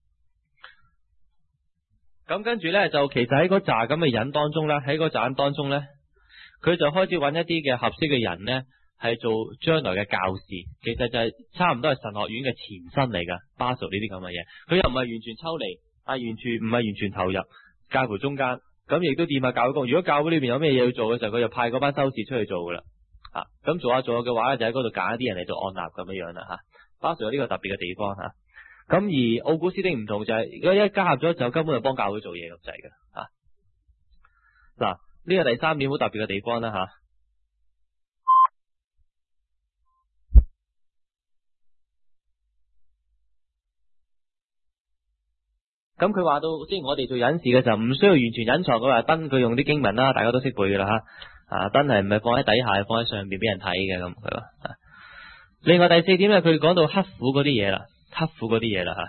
吓。咁跟住咧就其實喺嗰扎咁嘅人當中咧，喺嗰扎人當中咧，佢就開始揾一啲嘅合適嘅人咧，係做將來嘅教士。其實就係差唔多係神學院嘅前身嚟噶，巴素呢啲咁嘅嘢，佢又唔係完全抽離，完全唔係完全投入，介乎中間。咁亦都掂下教會工，如果教會裏邊有咩嘢要做嘅時候，佢就派嗰班修士出去做噶啦。咁做下嘅話咧，就喺嗰度揀一啲人嚟做按立咁樣樣啦吓。巴素有呢個特別嘅地方吓。 咁而奧古斯丁唔同就係，如果一加入咗就根本就幫教會做嘢咁滯嘅吓。嗱，呢個第三點好特別嘅地方啦吓。咁佢話到，即係我哋做隱士嘅時候，唔需要完全隱藏。佢話燈佢用啲經文啦，大家都識背噶啦吓。燈係唔係放喺底下，係放喺上邊俾人睇嘅咁。佢話，另外第四點咧，佢講到刻苦嗰啲嘢啦，刻苦嗰啲嘢啦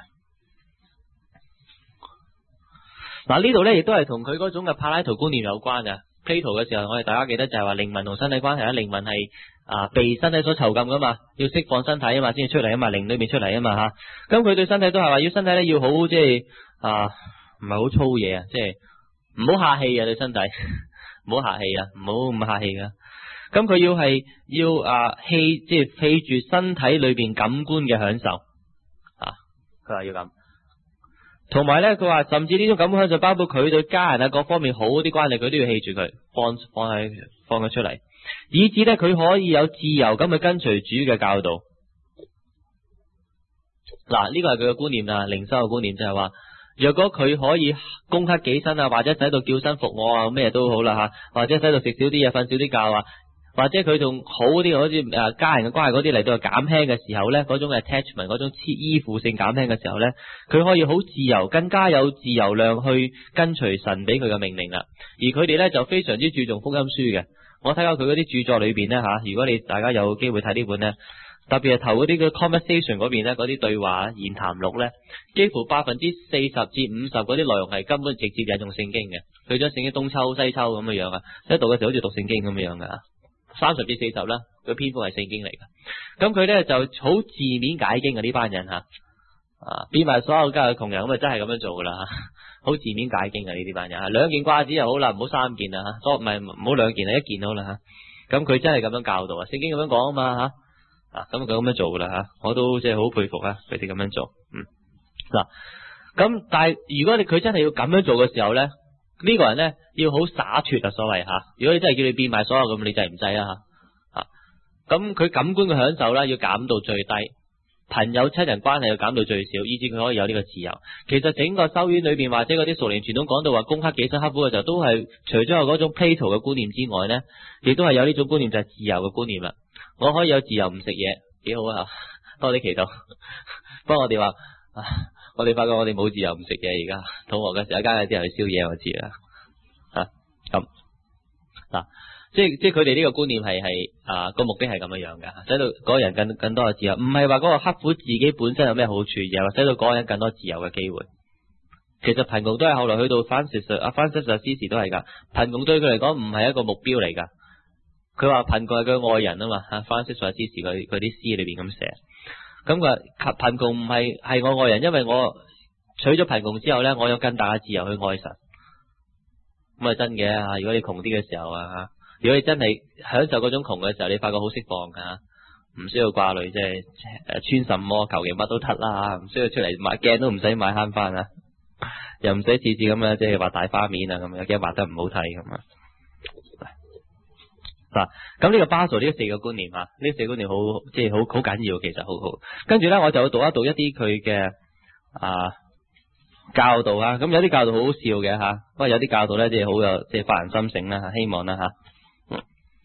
吓。嗱呢度咧亦都係同佢嗰種嘅柏拉圖觀念有關嘅。Plato 嘅時候，我哋大家記得就係話靈魂同身體關係啦，靈魂係被身體所囚禁噶嘛，要釋放身體啊嘛，先至出嚟啊嘛，靈裏面出嚟啊嘛吓。咁佢對身體都係話要身體咧要好即係唔係好粗嘢啊，即係唔好客氣啊對身體，唔好客氣啊，唔好咁客氣噶。咁佢要係要即係棄住身體裏邊感官嘅享受啊，佢話要咁。同埋咧，佢話甚至呢種感官享受包括佢對家人啊各方面好啲關係，佢都要棄住佢，放佢出嚟，以至咧佢可以有自由咁去跟隨主嘅教導。嗱，呢個係佢嘅觀念啊，靈修嘅觀念就係話，若果佢可以攻克己身啊，或者使到叫身服我啊，咩都好啦吓，或者使到食少啲嘢，瞓少啲覺啊，或者佢仲好啲，好似家人嘅關係嗰啲嚟到減輕嘅時候咧，嗰種 attachment 嗰種依附性減輕嘅時候咧，佢可以好自由，更加有自由量去跟隨神俾佢嘅命令啦。而佢哋咧就非常之注重福音書嘅。我睇下佢嗰啲著作裏邊咧吓，如果你大家有機會睇呢本咧，特別係頭嗰啲嘅 conversation 嗰邊咧，嗰啲對話言談錄咧，幾乎40%至50%嗰啲內容係根本直接引用聖經嘅，佢將聖經東抽西抽咁嘅樣啊，一讀嘅時候好似讀聖經咁嘅樣噶。30至40啦，佢篇幅係聖經嚟噶。咁佢咧就好字面解經嘅呢班人吓，變埋所有家嘅窮人咁啊，真係咁樣做噶啦，好字面解經嘅呢啲班人吓，兩件褂子又好啦，唔好3件啦吓，唔好2件啦，1件好啦吓。咁佢真係咁樣教導啊，聖經咁樣講啊嘛吓，咁佢咁樣做噶啦吓，我都即係好佩服啊，佢哋咁樣做。嗱，咁但係如果佢真係要咁樣做嘅時候咧，呢個人咧要好灑脫啊，所謂吓。如果你真係叫你變埋所有咁，你制唔制啊吓？咁佢感官嘅享受啦，要減到最低，朋友親人關係要減到最少，以至佢可以有呢個自由。其實整個修院裏邊或者嗰啲屬靈傳統講到話攻克己身刻苦嘅時候，都係除咗有嗰種 Plato 嘅觀念之外咧，亦都係有呢種觀念，就係自由嘅觀念啦。我可以有自由唔食嘢，幾好啊！多啲祈禱。不過我哋話，我哋發覺我哋冇自由唔食嘢，而家肚餓嘅時候，一間有啲人去燒嘢，我知啦。咁嗱，即係佢哋呢個觀念係個目的係咁樣嘅，使到嗰個人更多嘅自由，唔係話嗰個刻苦自己本身有咩好處，而係話使到嗰個人更多自由嘅機會。其實貧窮都係後來去到Francis Assisi都係噶，貧窮對佢嚟講唔係一個目標嚟噶。佢話貧窮係佢愛人啊嘛，Francis Assisi佢啲詩裏邊咁寫。咁佢話貧窮唔係我愛人，因為我取咗貧窮之後咧，我有更大嘅自由去愛神。咁係真嘅吓，如果你窮啲嘅時候啊，如果你真係享受嗰種窮嘅時候，你發覺好釋放噶，唔需要掛慮，即係穿什麼求其乜都得啦，唔需要出嚟買鏡都唔使買慳翻啊，又唔使次次咁樣即係畫大花面啊咁樣，驚畫得唔好睇咁啊。嗱，咁呢個巴塞呢4個觀念啊，呢4個觀念好即係好緊要，其實好好。跟住咧，我就讀一讀一啲佢嘅教導啊。咁有啲教導好好笑嘅吓，不過有啲教導咧即係好有即係發人心醒啦，希望啦吓。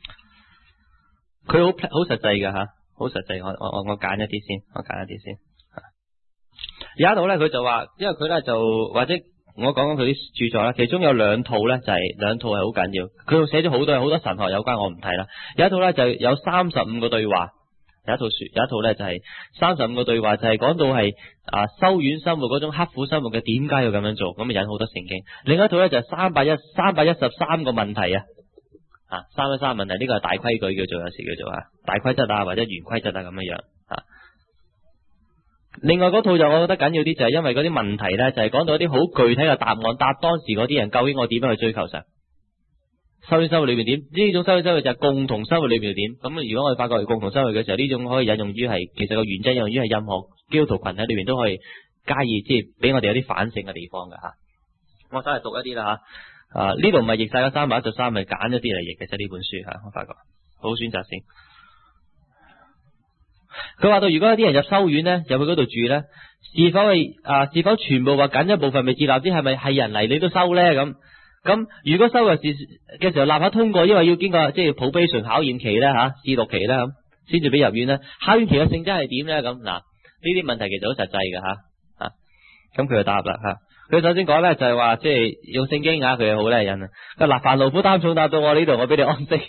佢好實際嘅吓，好實際。我揀一啲先，有一度咧，佢就話，因為佢咧就或者。我講佢啲著作啦，其中有2套咧，就係2套係好緊要。佢寫咗好多神學有關，我唔睇啦。有一套咧就有35個對話，有一套咧就係35個對話，就係講到係修院生活嗰種刻苦生活嘅點解要咁樣做，咁引好多聖經。另一套咧就係313個問題啊，313問題，呢個係大規矩叫做，有時叫做大規則啊，或者原規則啊咁樣啊。另外嗰套就我覺得緊要啲，就係因為嗰啲問題咧，就係講到一啲好具體嘅答案，答當時嗰啲人究竟我點樣去追求神，修院生活裏面點，呢種修院生活就係共同生活裏面點。咁如果我哋發覺係共同生活嘅時候，呢種可以引用於係，其實個原則引用於係任何基督徒群體裏面都可以加以即係俾我哋有啲反省嘅地方㗎吓。我稍微讀一啲啦吓，呢度唔係譯晒嘅313，係揀咗啲嚟譯嘅啫，呢本書吓，我發覺好選擇性。佢話到，如果有啲人入修院咧，入去嗰度住咧， 是否全部或僅一部分未接納啲，係咪係人嚟你都收咧？咁如果收嘅時候立刻通過，因為要經過即係 probation 考驗期咧吓，試讀期咧咁，先至俾入院咧。考驗期嘅性質係點咧？咁嗱，呢啲問題其實好實際嘅吓。咁佢就答啦吓。佢首先講咧就係話，即係用聖經佢係好叻人啊。佢嗱，凡勞苦擔重擔到我呢度，我俾你安息。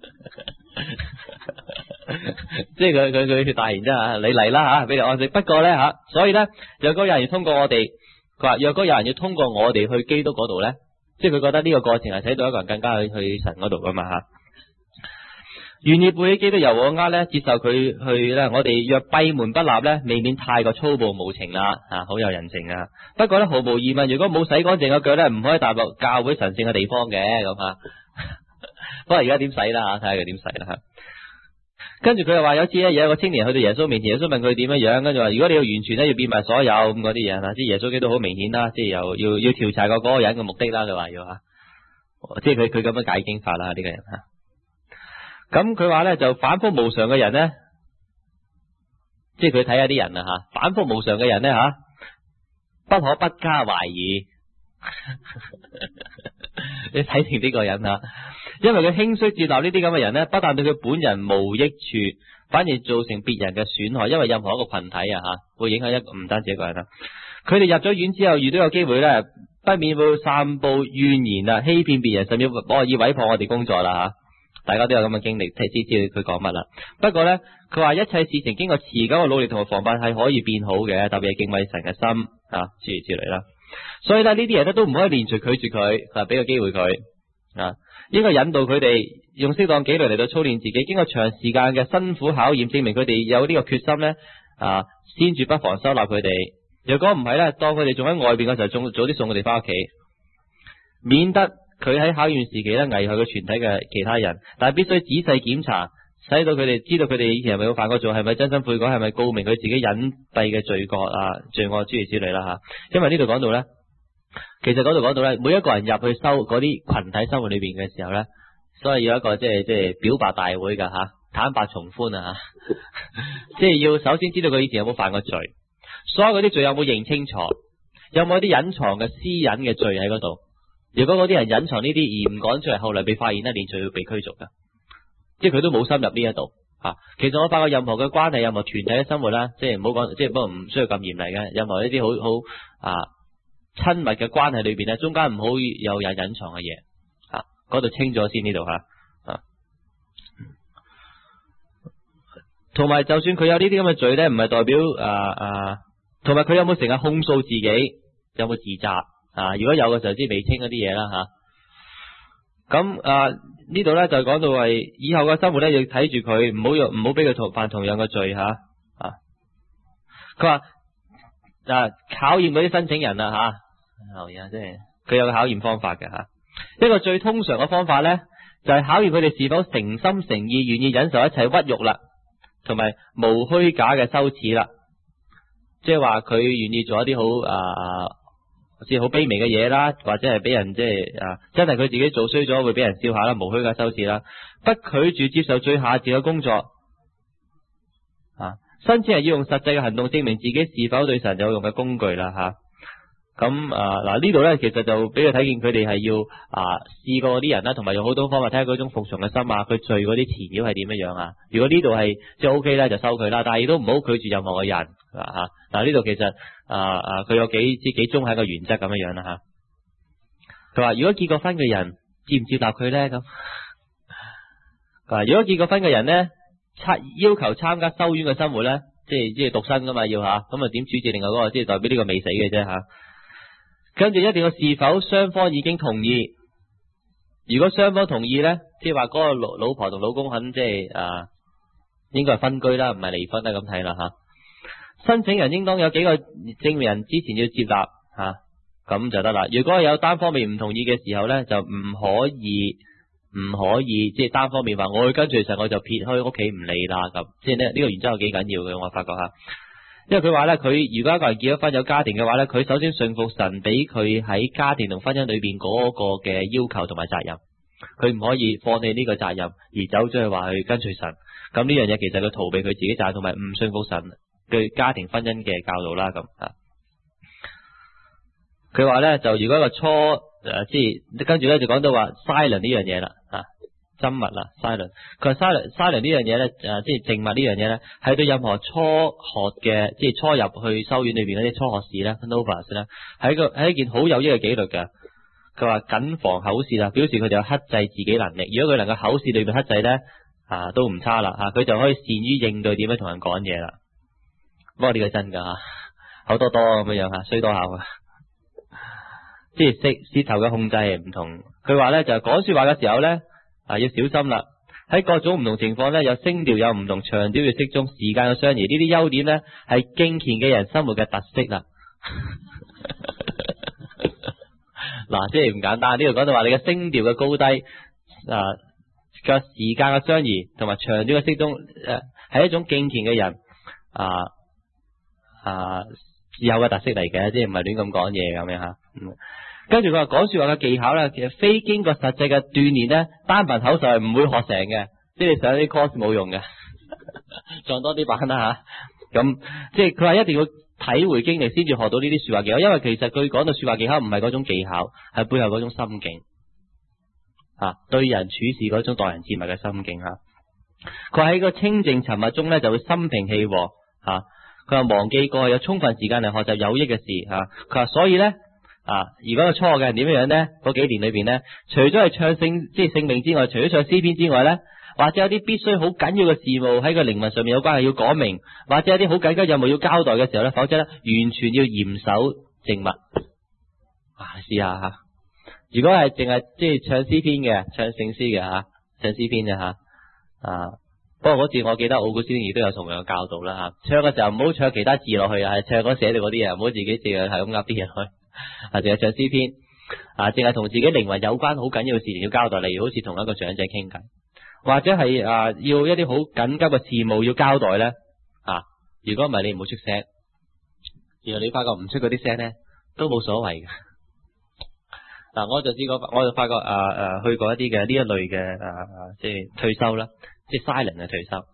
即係佢大言啫吓，你嚟啦吓，俾你安息。不過咧吓，所以咧若果有人要通過我哋，佢話若果有人要通過我哋去基督嗰度咧，即係佢覺得呢個過程係使到一個人更加去神嗰度噶嘛吓。願意背起基督由我咧，接受佢去咧，我哋若閉門不立咧，未免太過粗暴無情啦好有人情啊。不過咧毫無疑問，如果冇洗乾淨嘅腳咧，唔可以踏入教會神聖嘅地方嘅咁吓。不過而家點洗啦吓，睇下佢點洗啦吓。跟住佢又話有次咧，有一個青年去到耶穌面前，耶穌問佢點樣，跟住話如果你要完全咧，要變埋所有咁嗰啲嘢啦，即係耶穌基督好明顯啦，即係又要調查過嗰個人嘅目的啦，佢話要吓，即係佢咁樣解經法啦呢個人吓。咁佢話咧就反覆無常嘅人咧，即係佢睇下啲人啊吓，反覆無常嘅人咧吓，不可不加懷疑。你睇定呢個人啊，因為佢輕率接納呢啲咁嘅人咧，不但對佢本人無益處，反而造成別人嘅損害。因為任何一個群體啊吓，會影響唔單止一個人啦。佢哋入咗院之後，遇到有機會咧，不免會散布怨言啊，欺騙別人，甚至惡意毀謗我哋工作啦吓。大家都有咁嘅經歷，知佢講乜啦。不過咧，佢話一切事情經過持久嘅努力同埋防範係可以變好嘅，特別係敬畏神嘅心啊，諸如此類啦。所以咧，呢啲人咧都唔可以連隨拒絕佢，係俾個機會佢啊，應該引導佢哋用適當紀律嚟到操練自己。經過長時間嘅辛苦考驗，證明佢哋有呢個決心咧啊，先至不妨收納佢哋。如果唔係咧，當佢哋仲喺外邊嘅時候，早啲送佢哋翻屋企，免得佢喺考驗時期咧危害佢全體嘅其他人。但係必須仔細檢查，使到佢哋知道佢哋以前係咪有犯過罪，係咪真心悔改，係咪告明佢自己隱蔽嘅罪惡諸如此類啦吓。因為呢度講到咧，其實嗰度講到咧，每一個人入去收嗰啲群體生活裏邊嘅時候咧，所以有一個即係表白大會噶吓，坦白從寬啊吓，即係要首先知道佢以前有冇犯過罪，所有嗰啲罪有冇認清楚，有冇啲隱藏嘅私隱嘅罪喺嗰度。如果嗰啲人隱藏呢啲而唔講出嚟，後來被發現咧，連罪要被驅逐噶，即係佢都冇深入呢一度吓。其實我發覺任何嘅關係，任何團體嘅生活啦，即係唔好講，即係不過唔需要咁嚴厲嘅，任何呢啲好親密嘅關係裏邊咧，中間唔好有隱藏嘅嘢吓，嗰度清咗先呢度吓。同埋就算佢有呢啲咁嘅罪咧，唔係代表同埋佢有冇成日控訴自己，有冇自責如果有嘅時候先未清嗰啲嘢啦吓。咁呢度咧就講到係以後嘅生活咧，要睇住佢，唔好俾佢犯同樣嘅罪吓。佢話考驗嗰啲申請人啦吓，留意下即係佢有個考驗方法嘅吓。一個最通常嘅方法咧，就係考驗佢哋是否誠心誠意願意忍受一切屈辱啦，同埋無虛假嘅羞恥啦。即係話佢願意做一啲好即係好卑微嘅嘢啦，或者係俾人即係真係佢自己做衰咗會俾人笑下啦，無虛假羞恥啦，不拒絕接受最下賤嘅工作申請係要用實際嘅行動證明自己是否對神有用嘅工具啦吓。咁呢度咧，其實就俾佢睇見佢哋係要試過啲人啦，同埋用好多方法睇下嗰種服從嘅心佢罪嗰啲前料係點樣樣如果呢度係即係 OK 咧，就收佢啦，但係亦都唔好拒絕任何嘅人呢度其實佢有幾宗係個原則咁樣樣啦吓。佢話如果結過婚嘅人接唔接納佢咧咁？佢話如果結過婚嘅人咧要求參加修院嘅生活咧，即係獨身噶嘛要咁點處置另外嗰個，即係代表呢個未死嘅啫吓。跟住一定要是否雙方已經同意。如果雙方同意咧，即係話嗰個老婆同老公肯即係應該係分居啦，唔係離婚啦，咁睇啦吓。申請人應當有幾個證明人之前要接納咁就得啦。如果有單方面唔同意嘅時候咧，就唔可以即係單方面話我去跟隨神，我就撇開屋企唔理啦咁。即係呢個原則係幾緊要嘅，我發覺吓。因為佢話咧，佢如果一個人結咗婚有家庭嘅話咧，佢首先信服神俾佢喺家庭同婚姻裏邊嗰個嘅要求同埋責任，佢唔可以放棄呢個責任而走咗去話去跟隨神。咁呢樣嘢其實佢逃避佢自己責任，同埋唔信服神對家庭婚姻嘅教導啦咁啊。佢話咧就如果一個初即係跟住咧就講到話 silent 呢樣嘢啦緘默啦 silent。佢話 silent 呢樣嘢咧即係靜默呢樣嘢咧，係對任何初學嘅即係初入去修院裏邊嗰啲初學士咧 novice 咧，係一件好有益嘅紀律㗎。佢話謹防口舌啦，表示佢哋有克制自己能力。如果佢能夠口舌裏邊克制咧都唔差啦佢就可以善於應對點樣同人講嘢啦。不過呢個真㗎口多咁樣衰多口即係舌頭嘅控制係唔同。佢話咧就係講說話嘅時候咧要小心啦。喺各種唔同情況咧，有聲調有唔同長調要適中，時間嘅相宜，呢啲優點咧係敬虔嘅人生活嘅特色啦。嗱，即係唔簡單。呢度講到話你嘅聲調嘅高低嘅時間嘅相宜同埋長調嘅適中係一種敬虔嘅人有嘅特色嚟嘅，即係唔係亂咁講嘢咁樣吓。跟住佢話講說話嘅技巧咧，其實非經過實際嘅鍛煉咧，單憑口述係唔會學成嘅，即係你上啲 course 冇用嘅，上多啲班啦吓。咁即係佢話一定要體會經歷先至學到呢啲說話技巧，因為其實佢講到說話技巧唔係嗰種技巧，係背後嗰種心境對人處事嗰種待人接物嘅心境佢話喺個清靜沉默中咧就會心平氣和佢話忘記過去，有充分時間嚟學習有益嘅事佢話所以咧如果個初學嘅人點樣咧？嗰幾年裏邊咧，除咗係唱即係聖詠之外，除咗唱詩篇之外咧，或者有啲必須好緊要嘅事務喺個靈魂上面有關係要講明，或者有啲好緊急任務要交代嘅時候咧，否則咧完全要嚴守靜默。試下吓，如果係淨係即係唱詩篇嘅，唱聖詩嘅唱詩篇嘅不過嗰次我記得奧古斯丁亦都有同樣嘅教導啦唱嘅時候唔好唱其他字落去唱嗰寫到嗰啲嘢，唔好自己自係咁噏啲嘢落去。淨係唱詩篇淨係同自己靈魂有關好緊要嘅事情要交代，例如好似同一個長者傾偈，或者係要一啲好緊急嘅事務要交代咧如果唔係你唔好出聲，然後你發覺唔出嗰啲聲咧都冇所謂嘅我就試過，我就發覺去過一啲嘅呢一類嘅即係退休啦，即係 silent 嘅退休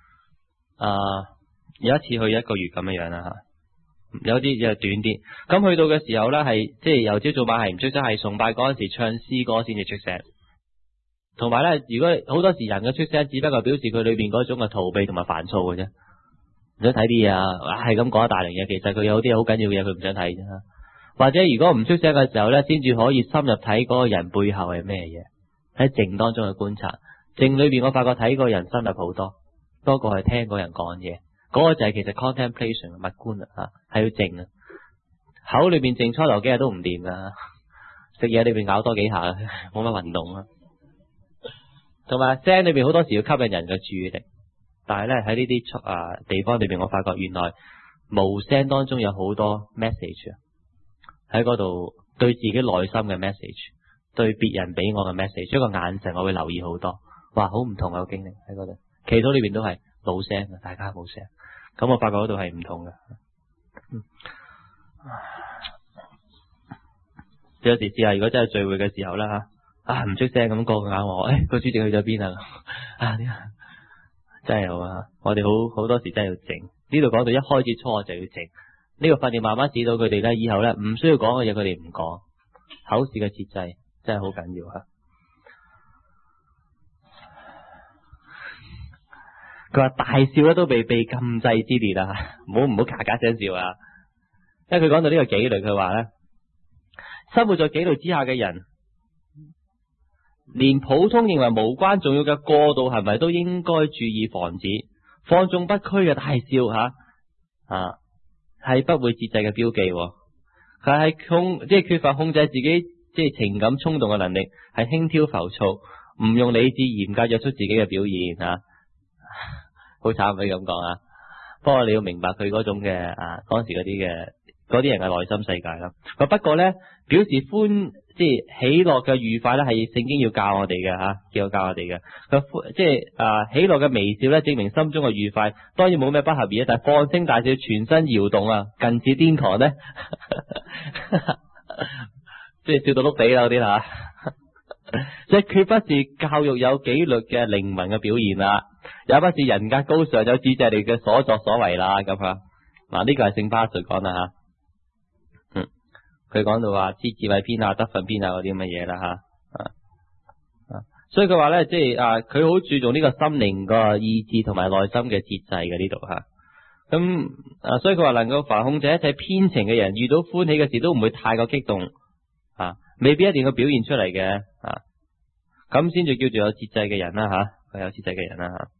有一次去1個月咁樣啦有啲就短啲，咁去到嘅時候咧，係即係由朝早晚係唔出聲，係崇拜嗰陣時唱詩歌先至出聲。同埋咧，如果好多時人嘅出聲，只不過表示佢裏邊嗰種嘅逃避同埋煩躁嘅啫，唔想睇啲嘢係咁講一大輪嘢，其實佢有啲好緊要嘅嘢，佢唔想睇啫。或者如果唔出聲嘅時候咧，先至可以深入睇嗰個人背後係咩嘢，喺靜當中去觀察。靜裏邊我發覺睇個人深入好多，多過係聽嗰人講嘢。嗰個就係其實 contemplation 默觀係要靜口裏邊靜初頭幾日都唔掂噶，食嘢裏邊咬多幾下，冇乜運動同埋聲裏邊好多時要吸引人嘅注意力，但係咧喺呢啲地方裏邊，我發覺原來無聲當中有好多 message 喺嗰度，對自己內心嘅 message， 對別人俾我嘅 message， 一個眼神我會留意好多，哇好唔同嘅經歷喺嗰度，祈禱裏邊都係冇聲嘅，大家冇聲。咁我發覺嗰度係唔同嘅，有時試下如果真係聚會嘅時候啦唔出聲咁個個眼我，個主席去咗邊真係好我哋好多時真係要靜。呢度講到一開始初就要靜，呢個訓練慢慢指到佢哋咧，以後咧唔需要講嘅嘢佢哋唔講，口試嘅節制真係好緊要佢話大笑咧都被禁制之列唔好咔咔聲笑因為佢講到呢個紀律，佢話咧生活在紀律之下嘅人，連普通認為無關重要嘅過度行為都應該注意防止。放縱不拘嘅大笑係不會節制嘅標記。佢係即係缺乏控制自己即係情感衝動嘅能力，係輕佻浮躁，唔用理智嚴格約束自己嘅表現好慘，可以咁講不過你要明白佢嗰種嘅當時嗰啲人嘅內心世界啦。不過咧表示即係喜樂嘅愉快咧，係聖經要教我哋嘅教我哋嘅。即係喜樂嘅微笑咧，證明心中嘅愉快。當然冇咩不合宜，但係放聲大笑，全身搖動近似癲狂咧，即係笑到碌地啦嗰啲即係決不是教育有紀律嘅靈魂嘅表現啦，也不是人格高尚有指制你嘅所作所為啦咁嗱，呢個係聖巴瑞講啦吓，佢講到話知智慧篇啊、德訓篇啊嗰啲咁嘅嘢啦吓，所以佢話咧，即係佢好注重呢個心靈個意志同埋內心嘅節制嘅呢度吓。咁所以佢話能夠凡控制一切偏情嘅人，遇到歡喜嘅事都唔會太過激動未必一定要表現出嚟嘅咁先至叫做有節制嘅人啦吓，佢有節制嘅人啦吓。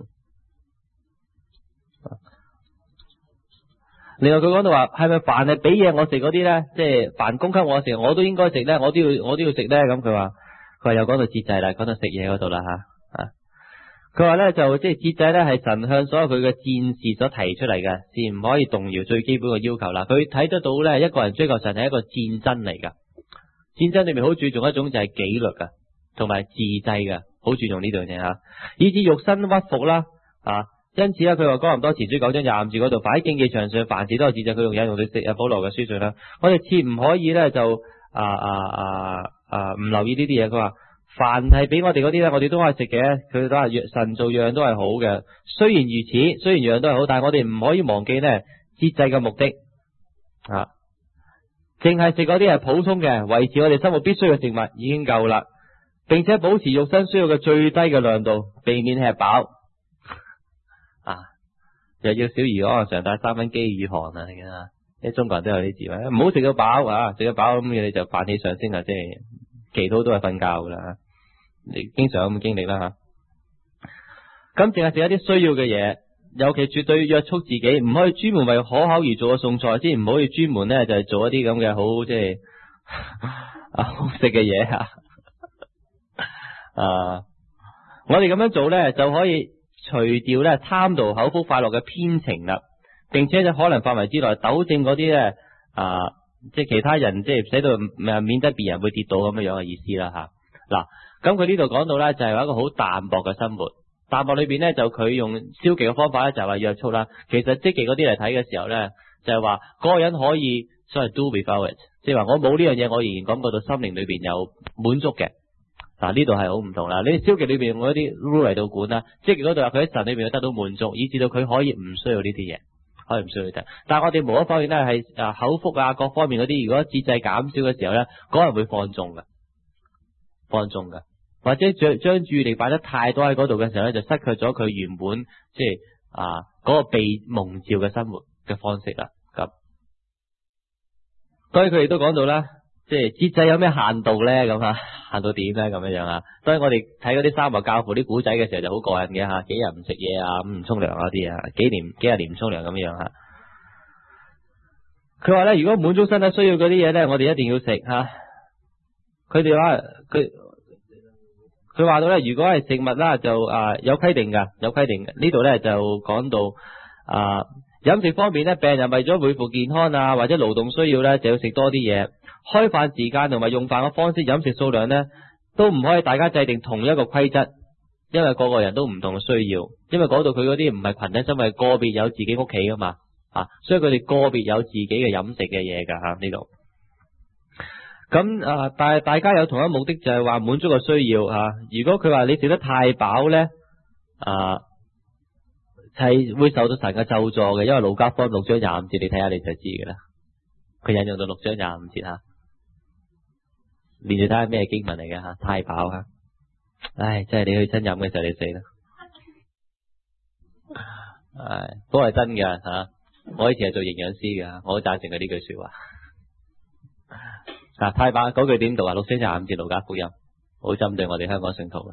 另外佢講到話，係咪凡係俾嘢我食嗰啲咧，即係凡供給我食，我都應該食咧，我都要食咧？咁佢話又講到節制啦，講到食嘢嗰度啦吓。佢話咧就即係節制咧係神向所有佢嘅戰士所提出嚟嘅，是唔可以動搖最基本嘅要求啦。佢睇得到咧，一個人追求神係一個戰爭嚟噶，戰爭裏面好注重一種就係紀律噶，同埋自制噶，好注重呢樣嘢吓，以致肉身屈服啦因此佢話哥林多前書9章25節嗰度，凡喺競技場上凡事都有節制，佢用引用到保羅嘅書信啦。我哋切唔可以咧就唔留意呢啲嘢。佢話凡係俾我哋嗰啲咧，我哋都可以食嘅。佢都話神做樣都係好嘅。雖然如此，雖然樣都係好，但係我哋唔可以忘記咧節制嘅目的淨係食嗰啲係普通嘅，維持我哋生活必須嘅食物已經夠啦，並且保持肉身需要嘅最低嘅量度，避免吃飽。又要小兒安常帶3分飢與寒啲中國人都有啲智慧，唔好食到飽食到飽咁你就飯氣上升即係祈禱都係瞓覺噶啦，你經常有咁經歷啦吓。咁淨係食一啲需要嘅嘢，尤其絕對約束自己，唔可以專門為可口而做嘅餸菜，先唔可以專門咧就係做一啲咁嘅好即係好食嘅嘢我哋咁樣做咧就可以除掉咧貪圖口腹快樂嘅偏情啦，並且就可能範圍之內糾正嗰啲咧即係其他人即係使到免得別人會跌倒咁樣嘅意思啦吓。嗱，咁佢呢度講到咧就係話一個好淡薄嘅生活，淡薄裏邊咧就佢用消極嘅方法咧就係話約束啦。其實積極嗰啲嚟睇嘅時候咧就係話嗰個人可以所謂 do without it， 即係話我冇呢樣嘢，我仍然感覺到心靈裏邊有滿足嘅。嗱，呢度係好唔同啦，你消極裏邊用嗰啲 rule 嚟到管啦，積極嗰度話佢喺神裏邊得到滿足，以至到佢可以唔需要呢啲嘢，可以唔需要呢啲。但係我哋無一方面咧係口腹各方面嗰啲，如果節制減少嘅時候咧，嗰人會放縱嘅，或者將注意力擺得太多喺嗰度嘅時候咧，就失去咗佢原本即係嗰個被蒙召嘅生活嘅方式啦。咁，所以佢哋都講到啦。即係節制有咩限度咧？咁限到點咧？咁樣樣所以我哋睇嗰啲沙漠教父啲古仔嘅時候就好過癮嘅幾日唔食嘢咁唔沖涼嗰啲幾廿年唔沖涼咁樣佢話咧，如果滿足身體需要嗰啲嘢咧，我哋一定要食佢哋話佢話到咧，如果係食物啦，就有規定㗎，有規定嘅。呢度咧就講到飲食方面咧，病人為咗恢復健康或者勞動需要咧，就要食多啲嘢。開飯時間同埋用飯嘅方式、飲食數量呢，都唔可以大家制定同一個規則，因為個個人都唔同嘅需要。因為嗰度佢嗰啲唔係群體生活，個別有自己屋企噶嘛所以佢哋個別有自己嘅飲食嘅嘢噶呢度。咁但係大家有同一目的，就係話滿足個需要如果佢話你食得太飽呢，係會受到神嘅咒詛嘅，因為路加福音6章25節，你睇下你就知噶啦。佢引用到6章25節連住睇下咩經文嚟嘅太飽唉，真係你去親飲嘅時候你死啦。都係真嘅我以前係做營養師嘅，我好贊成佢呢句說話。太飽嗰句點讀6章25節路加福音，好針對我哋香港信徒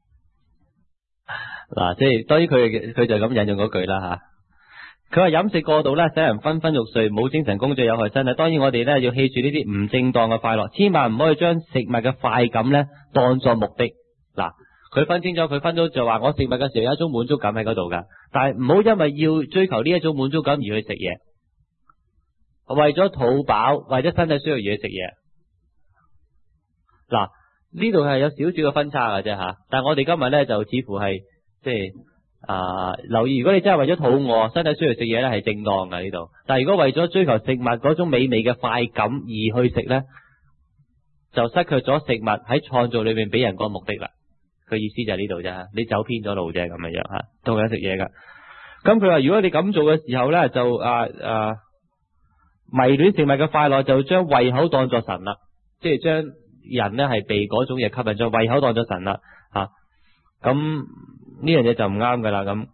即係當然佢就咁引用嗰句啦佢話飲食過度咧，使人昏昏欲睡，冇精神工作，有害身體。當然我哋咧要記住呢啲唔正當嘅快樂，千萬唔可以將食物嘅快感咧當作目的。佢分清楚，佢分咗就話我食物嘅時候有一種滿足感喺嗰度噶，但係唔好因為要追求呢一種滿足感而去食嘢，為咗肚飽或者身體需要而去食嘢。呢度係有少少嘅分差嘅啫但係我哋今日咧就似乎係即係。留意，如果你真係為咗肚餓，身體需要食嘢咧，係正當嘅呢度。但係如果為咗追求食物嗰種美味嘅快感而去食咧，就失去咗食物喺創造裏面俾人個目的啦。佢意思就係呢度啫，你走偏咗路啫咁樣同樣食嘢噶。 咁佢話如果你咁做嘅時候咧，就迷戀食物嘅快樂就將胃口當作神啦，即係將人咧係被嗰種嘢吸引，將胃口當作神啦吓。咁呢樣嘢就唔啱噶啦。咁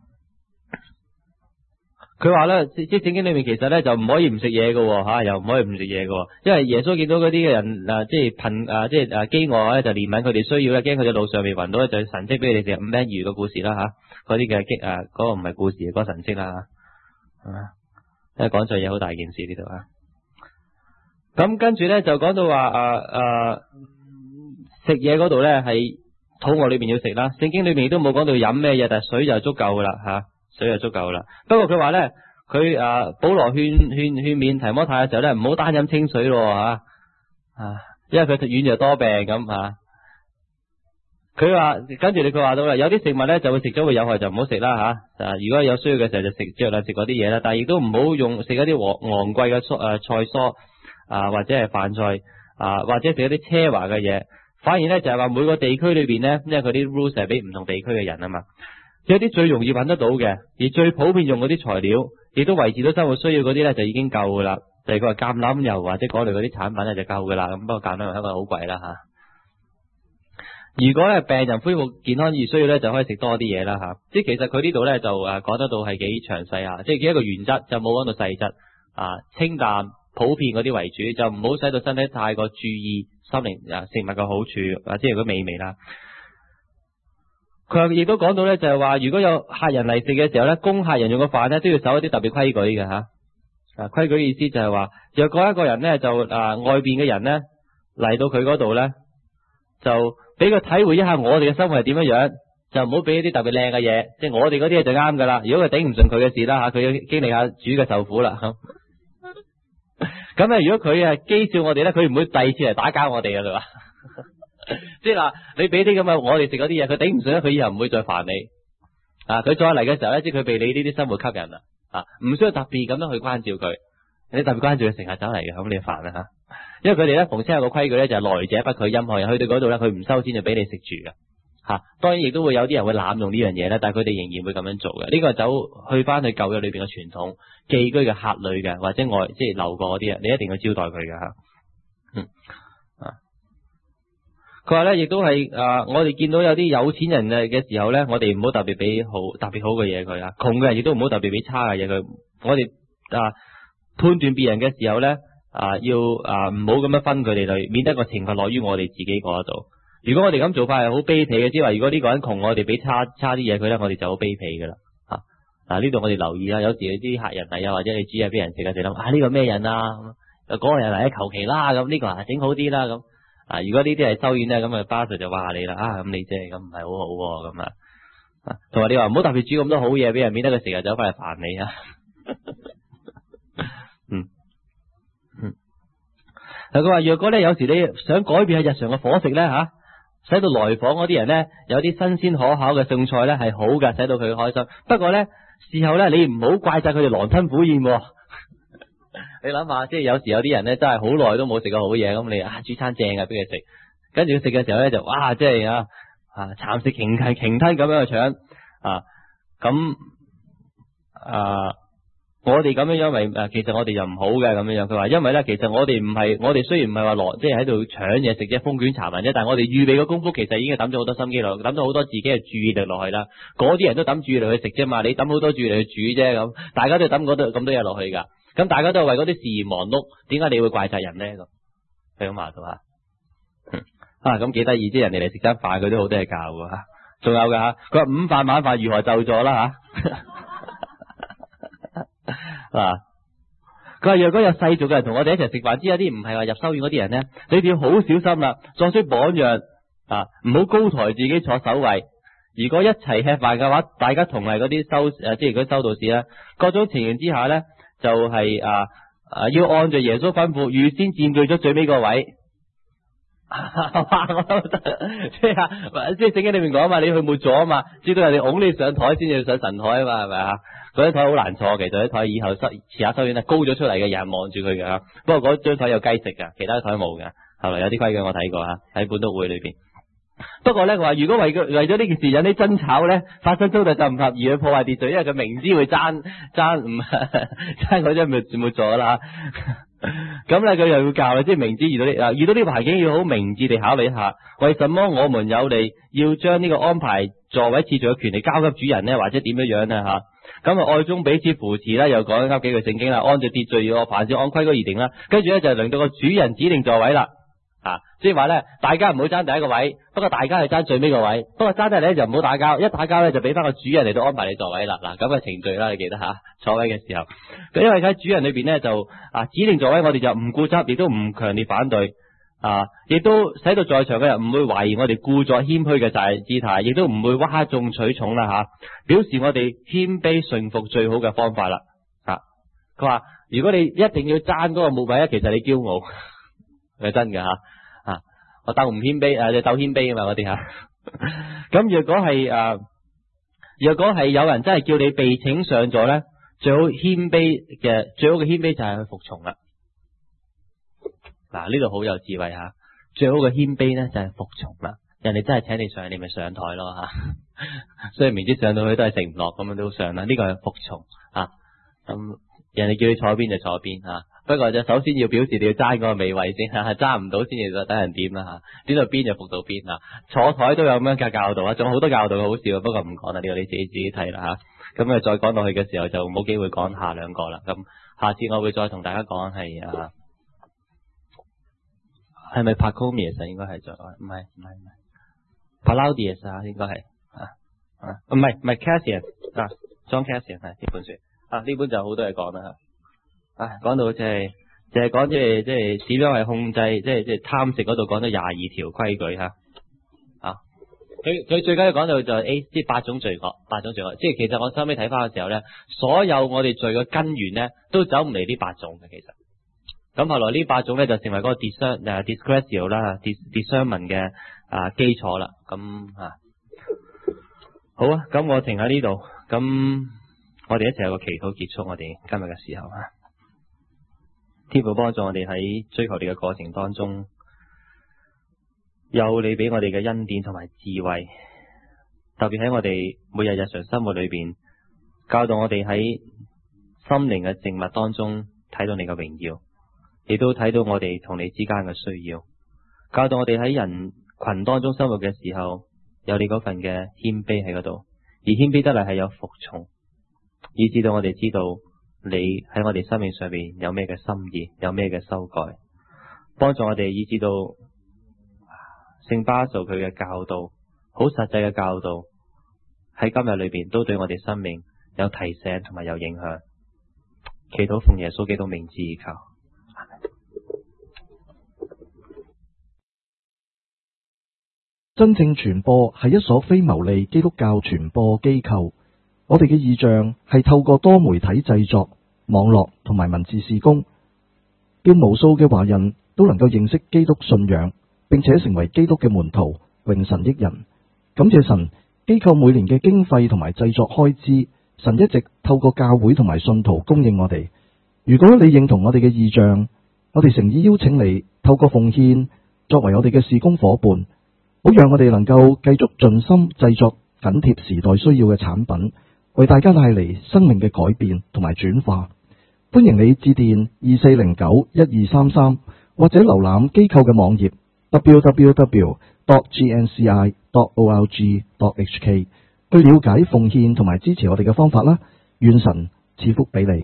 佢話咧，即係聖經裏面其實咧就唔可以唔食嘢嘅吓，又唔可以唔食嘢嘅，因為耶穌見到嗰啲嘅人即係貧即係飢餓咧，就憐憫佢哋需要咧，驚佢哋路上未搵到咧，就神蹟俾你哋食5餅2魚嘅故事啦吓，嗰啲嘅嗰個唔係故事，嗰個神蹟啦吓，因為講錯嘢好大件事呢度啊。咁跟住咧就講到話食嘢嗰度咧係肚餓裏邊要食啦，聖經裏面亦都冇講到飲咩嘢，但係水就足夠噶啦吓。水就足夠啦。不過佢話咧，佢保羅勸勉提摩太嘅時候咧，唔好單飲清水咯吓，因為佢軟弱多病咁吓。佢話跟住佢話到啦，有啲食物咧就會食咗會有害，就唔好食啦吓。如果有需要嘅時候就食盡量食嗰啲嘢啦，但係亦都唔好用食一啲昂貴嘅菜蔬或者係飯菜或者食一啲奢華嘅嘢。反而咧就係話每個地區裏邊咧，因為佢啲 rules 係俾唔同地區嘅人啊嘛。有啲最容易揾得到嘅，而最普遍用嗰啲材料，亦都維持到生活需要嗰啲咧，就已經夠噶啦。就係佢話橄欖油或者嗰類嗰啲產品咧就夠噶啦。咁不過橄欖油香港好貴啦吓。如果咧病人恢復健康而需要咧，就可以食多啲嘢啦吓。即係其實佢呢度咧就講得到係幾詳細啊，即係一個原則就冇講到細則清淡普遍嗰啲為主，就唔好使到身體太過注意心靈食物嘅好處或者如果美味啦。佢亦都講到咧，就係話如果有客人嚟食嘅時候咧，供客人用嘅飯咧都要守一啲特別規矩嘅吓。規矩嘅意思就係話，若果一個人咧就外邊嘅人咧嚟到佢嗰度咧，就俾佢體會一下我哋嘅生活係點樣樣，就唔好俾啲特別靚嘅嘢，即係我哋嗰啲嘢就啱噶啦。如果佢頂唔順佢嘅事啦吓，佢要經歷下主嘅受苦啦。咁如果佢譏笑我哋咧，佢唔會第二次嚟打攪我哋噶啦。即係嗱，你俾啲咁嘅我哋食嗰啲嘢，佢頂唔順咧，佢以後唔會再煩你。佢再嚟嘅時候咧，即係佢被你呢啲生活吸引啦。唔需要特別咁樣去關照佢，你特別關照佢成日走嚟嘅，咁你煩啦吓。因為佢哋咧逢親有個規矩咧，就係來者不拒，任何人去到嗰度咧，佢唔收錢就俾你食住嘅吓。當然亦都會有啲人會濫用呢樣嘢咧，但係佢哋仍然會咁樣做嘅。呢個走去翻去舊約裏邊嘅傳統，寄居嘅客旅嘅或者即係留過嗰啲啊，你一定要招待佢嘅吓。佢話咧，亦都係我哋見到有啲有錢人嘅時候咧，我哋唔好特別俾特別好嘅嘢佢啊，窮嘅人亦都唔好特別俾差嘅嘢佢。我哋判斷別人嘅時候咧，要唔好咁樣分佢哋類，免得個懲罰落於我哋自己嗰度。如果我哋咁做法係好卑鄙嘅，即係話如果呢個人窮，我哋俾差啲嘢佢咧，我哋就好卑鄙噶啦。呢度我哋留意啦，有時你啲客人嚟啊，或者你煮嘢俾人食嘅時候，呢個咩人啊？嗰個人嚟求其啦，咁呢個整好啲啦咁。如果呢啲係修院咧，咁巴 Sir 就話你啦，咁你即係咁唔係好好咁同埋你話唔好特別煮咁多好嘢俾人，免得佢成日走翻嚟煩你啊。佢話若果咧有時你想改變下日常嘅伙食咧使到來訪嗰啲人咧有啲新鮮可口嘅餸菜咧係好嘅，使到佢開心。不過咧事後咧你唔好怪責佢哋狼吞虎咽。你諗下，即係有時有啲人咧真係好耐都冇食過好嘢，咁你煮餐正嘅俾佢食，跟住佢食嘅時候咧就哇，即係蠶食鯨吞咁樣去搶咁我哋咁樣為其實我哋就唔好嘅咁樣。佢話因為咧其實我哋唔係，我哋雖然唔係話即係喺度搶嘢食啫，風捲茶文啫，但係我哋預備嘅功夫其實已經抌咗好多心機落，抌咗好多自己嘅注意力落去啦。嗰啲人都抌注意力去食啫嘛，你抌好多注意力去煮啫，咁大家都抌咁多嘢落去噶。咁大家都係為嗰啲事而忙碌，點解你會怪責人咧？咁係咁話到咁幾得意啫！人哋嚟食餐飯，佢都好多嘢教噶吓，仲有噶吓。佢話午飯晚飯如何就座啦吓。佢話若果有世俗嘅人同我哋一齊食飯，知有啲唔係話入修院嗰啲人咧，你哋要好小心啦，作出榜樣唔好高抬自己坐首位。如果一齊吃飯嘅話，大家同係嗰啲即係嗰啲修道士啦，各種情形之下咧。就係要按照耶穌吩咐，預先佔據咗最尾個位。即係聖經裏面講嘛，你去末座啊嘛，知道人哋拱你上台先至上神台啊嘛，係咪啊？嗰張台好難坐，其實嗰啲台以後遲下修院高咗出嚟嘅，有人望住佢嘅。不過嗰張台有雞食噶，其他台冇嘅。後來有啲規矩我睇過喺本篤會裏邊。 不過咧，佢話如果為咗呢件事引起爭吵咧，發生衝突就唔合宜去破壞秩序，因為佢明知會爭嗰張咪做啦。咁咧佢又要教啦，即係明知遇到呢個環境要好明智地考慮一下，為什麼我們有利要將呢個安排座位次序嘅權利交給主人呢？或者點樣呢？吓？咁愛中彼此扶持啦，又講啱幾句聖經啦，按照秩序要凡事按規矩而定啦，跟住咧就輪到個主人指定座位啦。即係話咧，大家唔好爭第一個位，不過大家係爭最尾個位。不過爭得嚟咧就唔好打交，一打交咧就俾翻個主人嚟到安排你座位啦。嗱，咁嘅程序啦，你記得吓？坐位嘅時候，咁因為喺主人裏邊咧就指定座位，我哋就唔固執，亦都唔強烈反對，亦都使到在場嘅人唔會懷疑我哋故作謙虛嘅姿態，亦都唔會嘩眾取寵啦吓。表示我哋謙卑順服最好嘅方法啦。佢話如果你一定要爭嗰個木位咧，其實你驕傲。係真嘅吓，我鬥唔謙卑，你鬥謙卑啊嘛，我哋吓。咁若果係有人真係叫你被請上座咧，最好嘅謙卑就係去服從啦。嗱，呢度好有智慧吓，最好嘅謙卑咧就係服從啦。人哋真係請你上，你咪上台咯吓。所以明知上到去都係食唔落咁樣都上啦，呢個係服從啊。咁人哋叫你坐邊就坐邊吓。不過就首先要表示你要爭嗰個尾位先吓，爭唔到先至等人點啦吓，點到邊就服到邊啊。坐台都有咁樣嘅教導啊，仲有好多教導好笑，不過唔講啦，呢個你自己睇啦吓。咁再講落去嘅時候就冇機會講下兩個啦。咁下次我會再同大家講係咪 Pachomius 應該係再唔係 Palladius 應該係唔係 Cassian John Cassian 係呢本書呢本就好多嘢講啦吓。講到即係講即係點樣係控制即係貪食嗰度講咗22條規矩吓。佢最緊要講到就係即係8種罪惡，即係其實我收尾睇翻嘅時候咧，所有我哋罪嘅根源咧都走唔嚟呢8種嘅其實。咁後來呢8種咧就成為嗰個 discretio 啦 discernment 嘅基礎啦。咁好啊，咁我停喺呢度，咁我哋一齊有個祈禱結束我哋今日嘅時候天父幫助我哋喺追求你嘅過程當中，有你俾我哋嘅恩典同埋智慧，特別喺我哋每日日常生活裏邊，教導我哋喺心靈嘅靜默當中睇到你嘅榮耀，亦都睇到我哋同你之間嘅需要，教導我哋喺人群當中生活嘅時候，有你嗰份嘅謙卑喺嗰度，而謙卑得嚟係有服從，以至到我哋知道你喺我哋生命上面有咩嘅心意，有咩嘅修改，幫助我哋以至到聖巴素佢嘅教導，好實際嘅教導喺今日裏邊都對我哋生命有提醒同埋有影響。祈禱奉耶穌基督名字而求。 真正傳播係一所非牟利基督教傳播機構。我哋嘅異象係透過多媒體製作、網絡同埋文字事工，叫無數嘅華人都能夠認識基督信仰，並且成為基督嘅門徒，榮神益人。感謝神，機構每年嘅經費同埋製作開支，神一直透過教會同埋信徒供應我哋。如果你認同我哋嘅異象，我哋誠意邀請你透過奉獻作為我哋嘅事工夥伴，好讓我哋能夠繼續盡心製作緊貼時代需要嘅產品，為大家帶嚟生命嘅改變同埋轉化。歡迎你致電2409-1233，或者瀏覽機構嘅網頁 www.gnci.org.hk 去了解奉獻同埋支持我哋嘅方法啦。願神賜福俾你。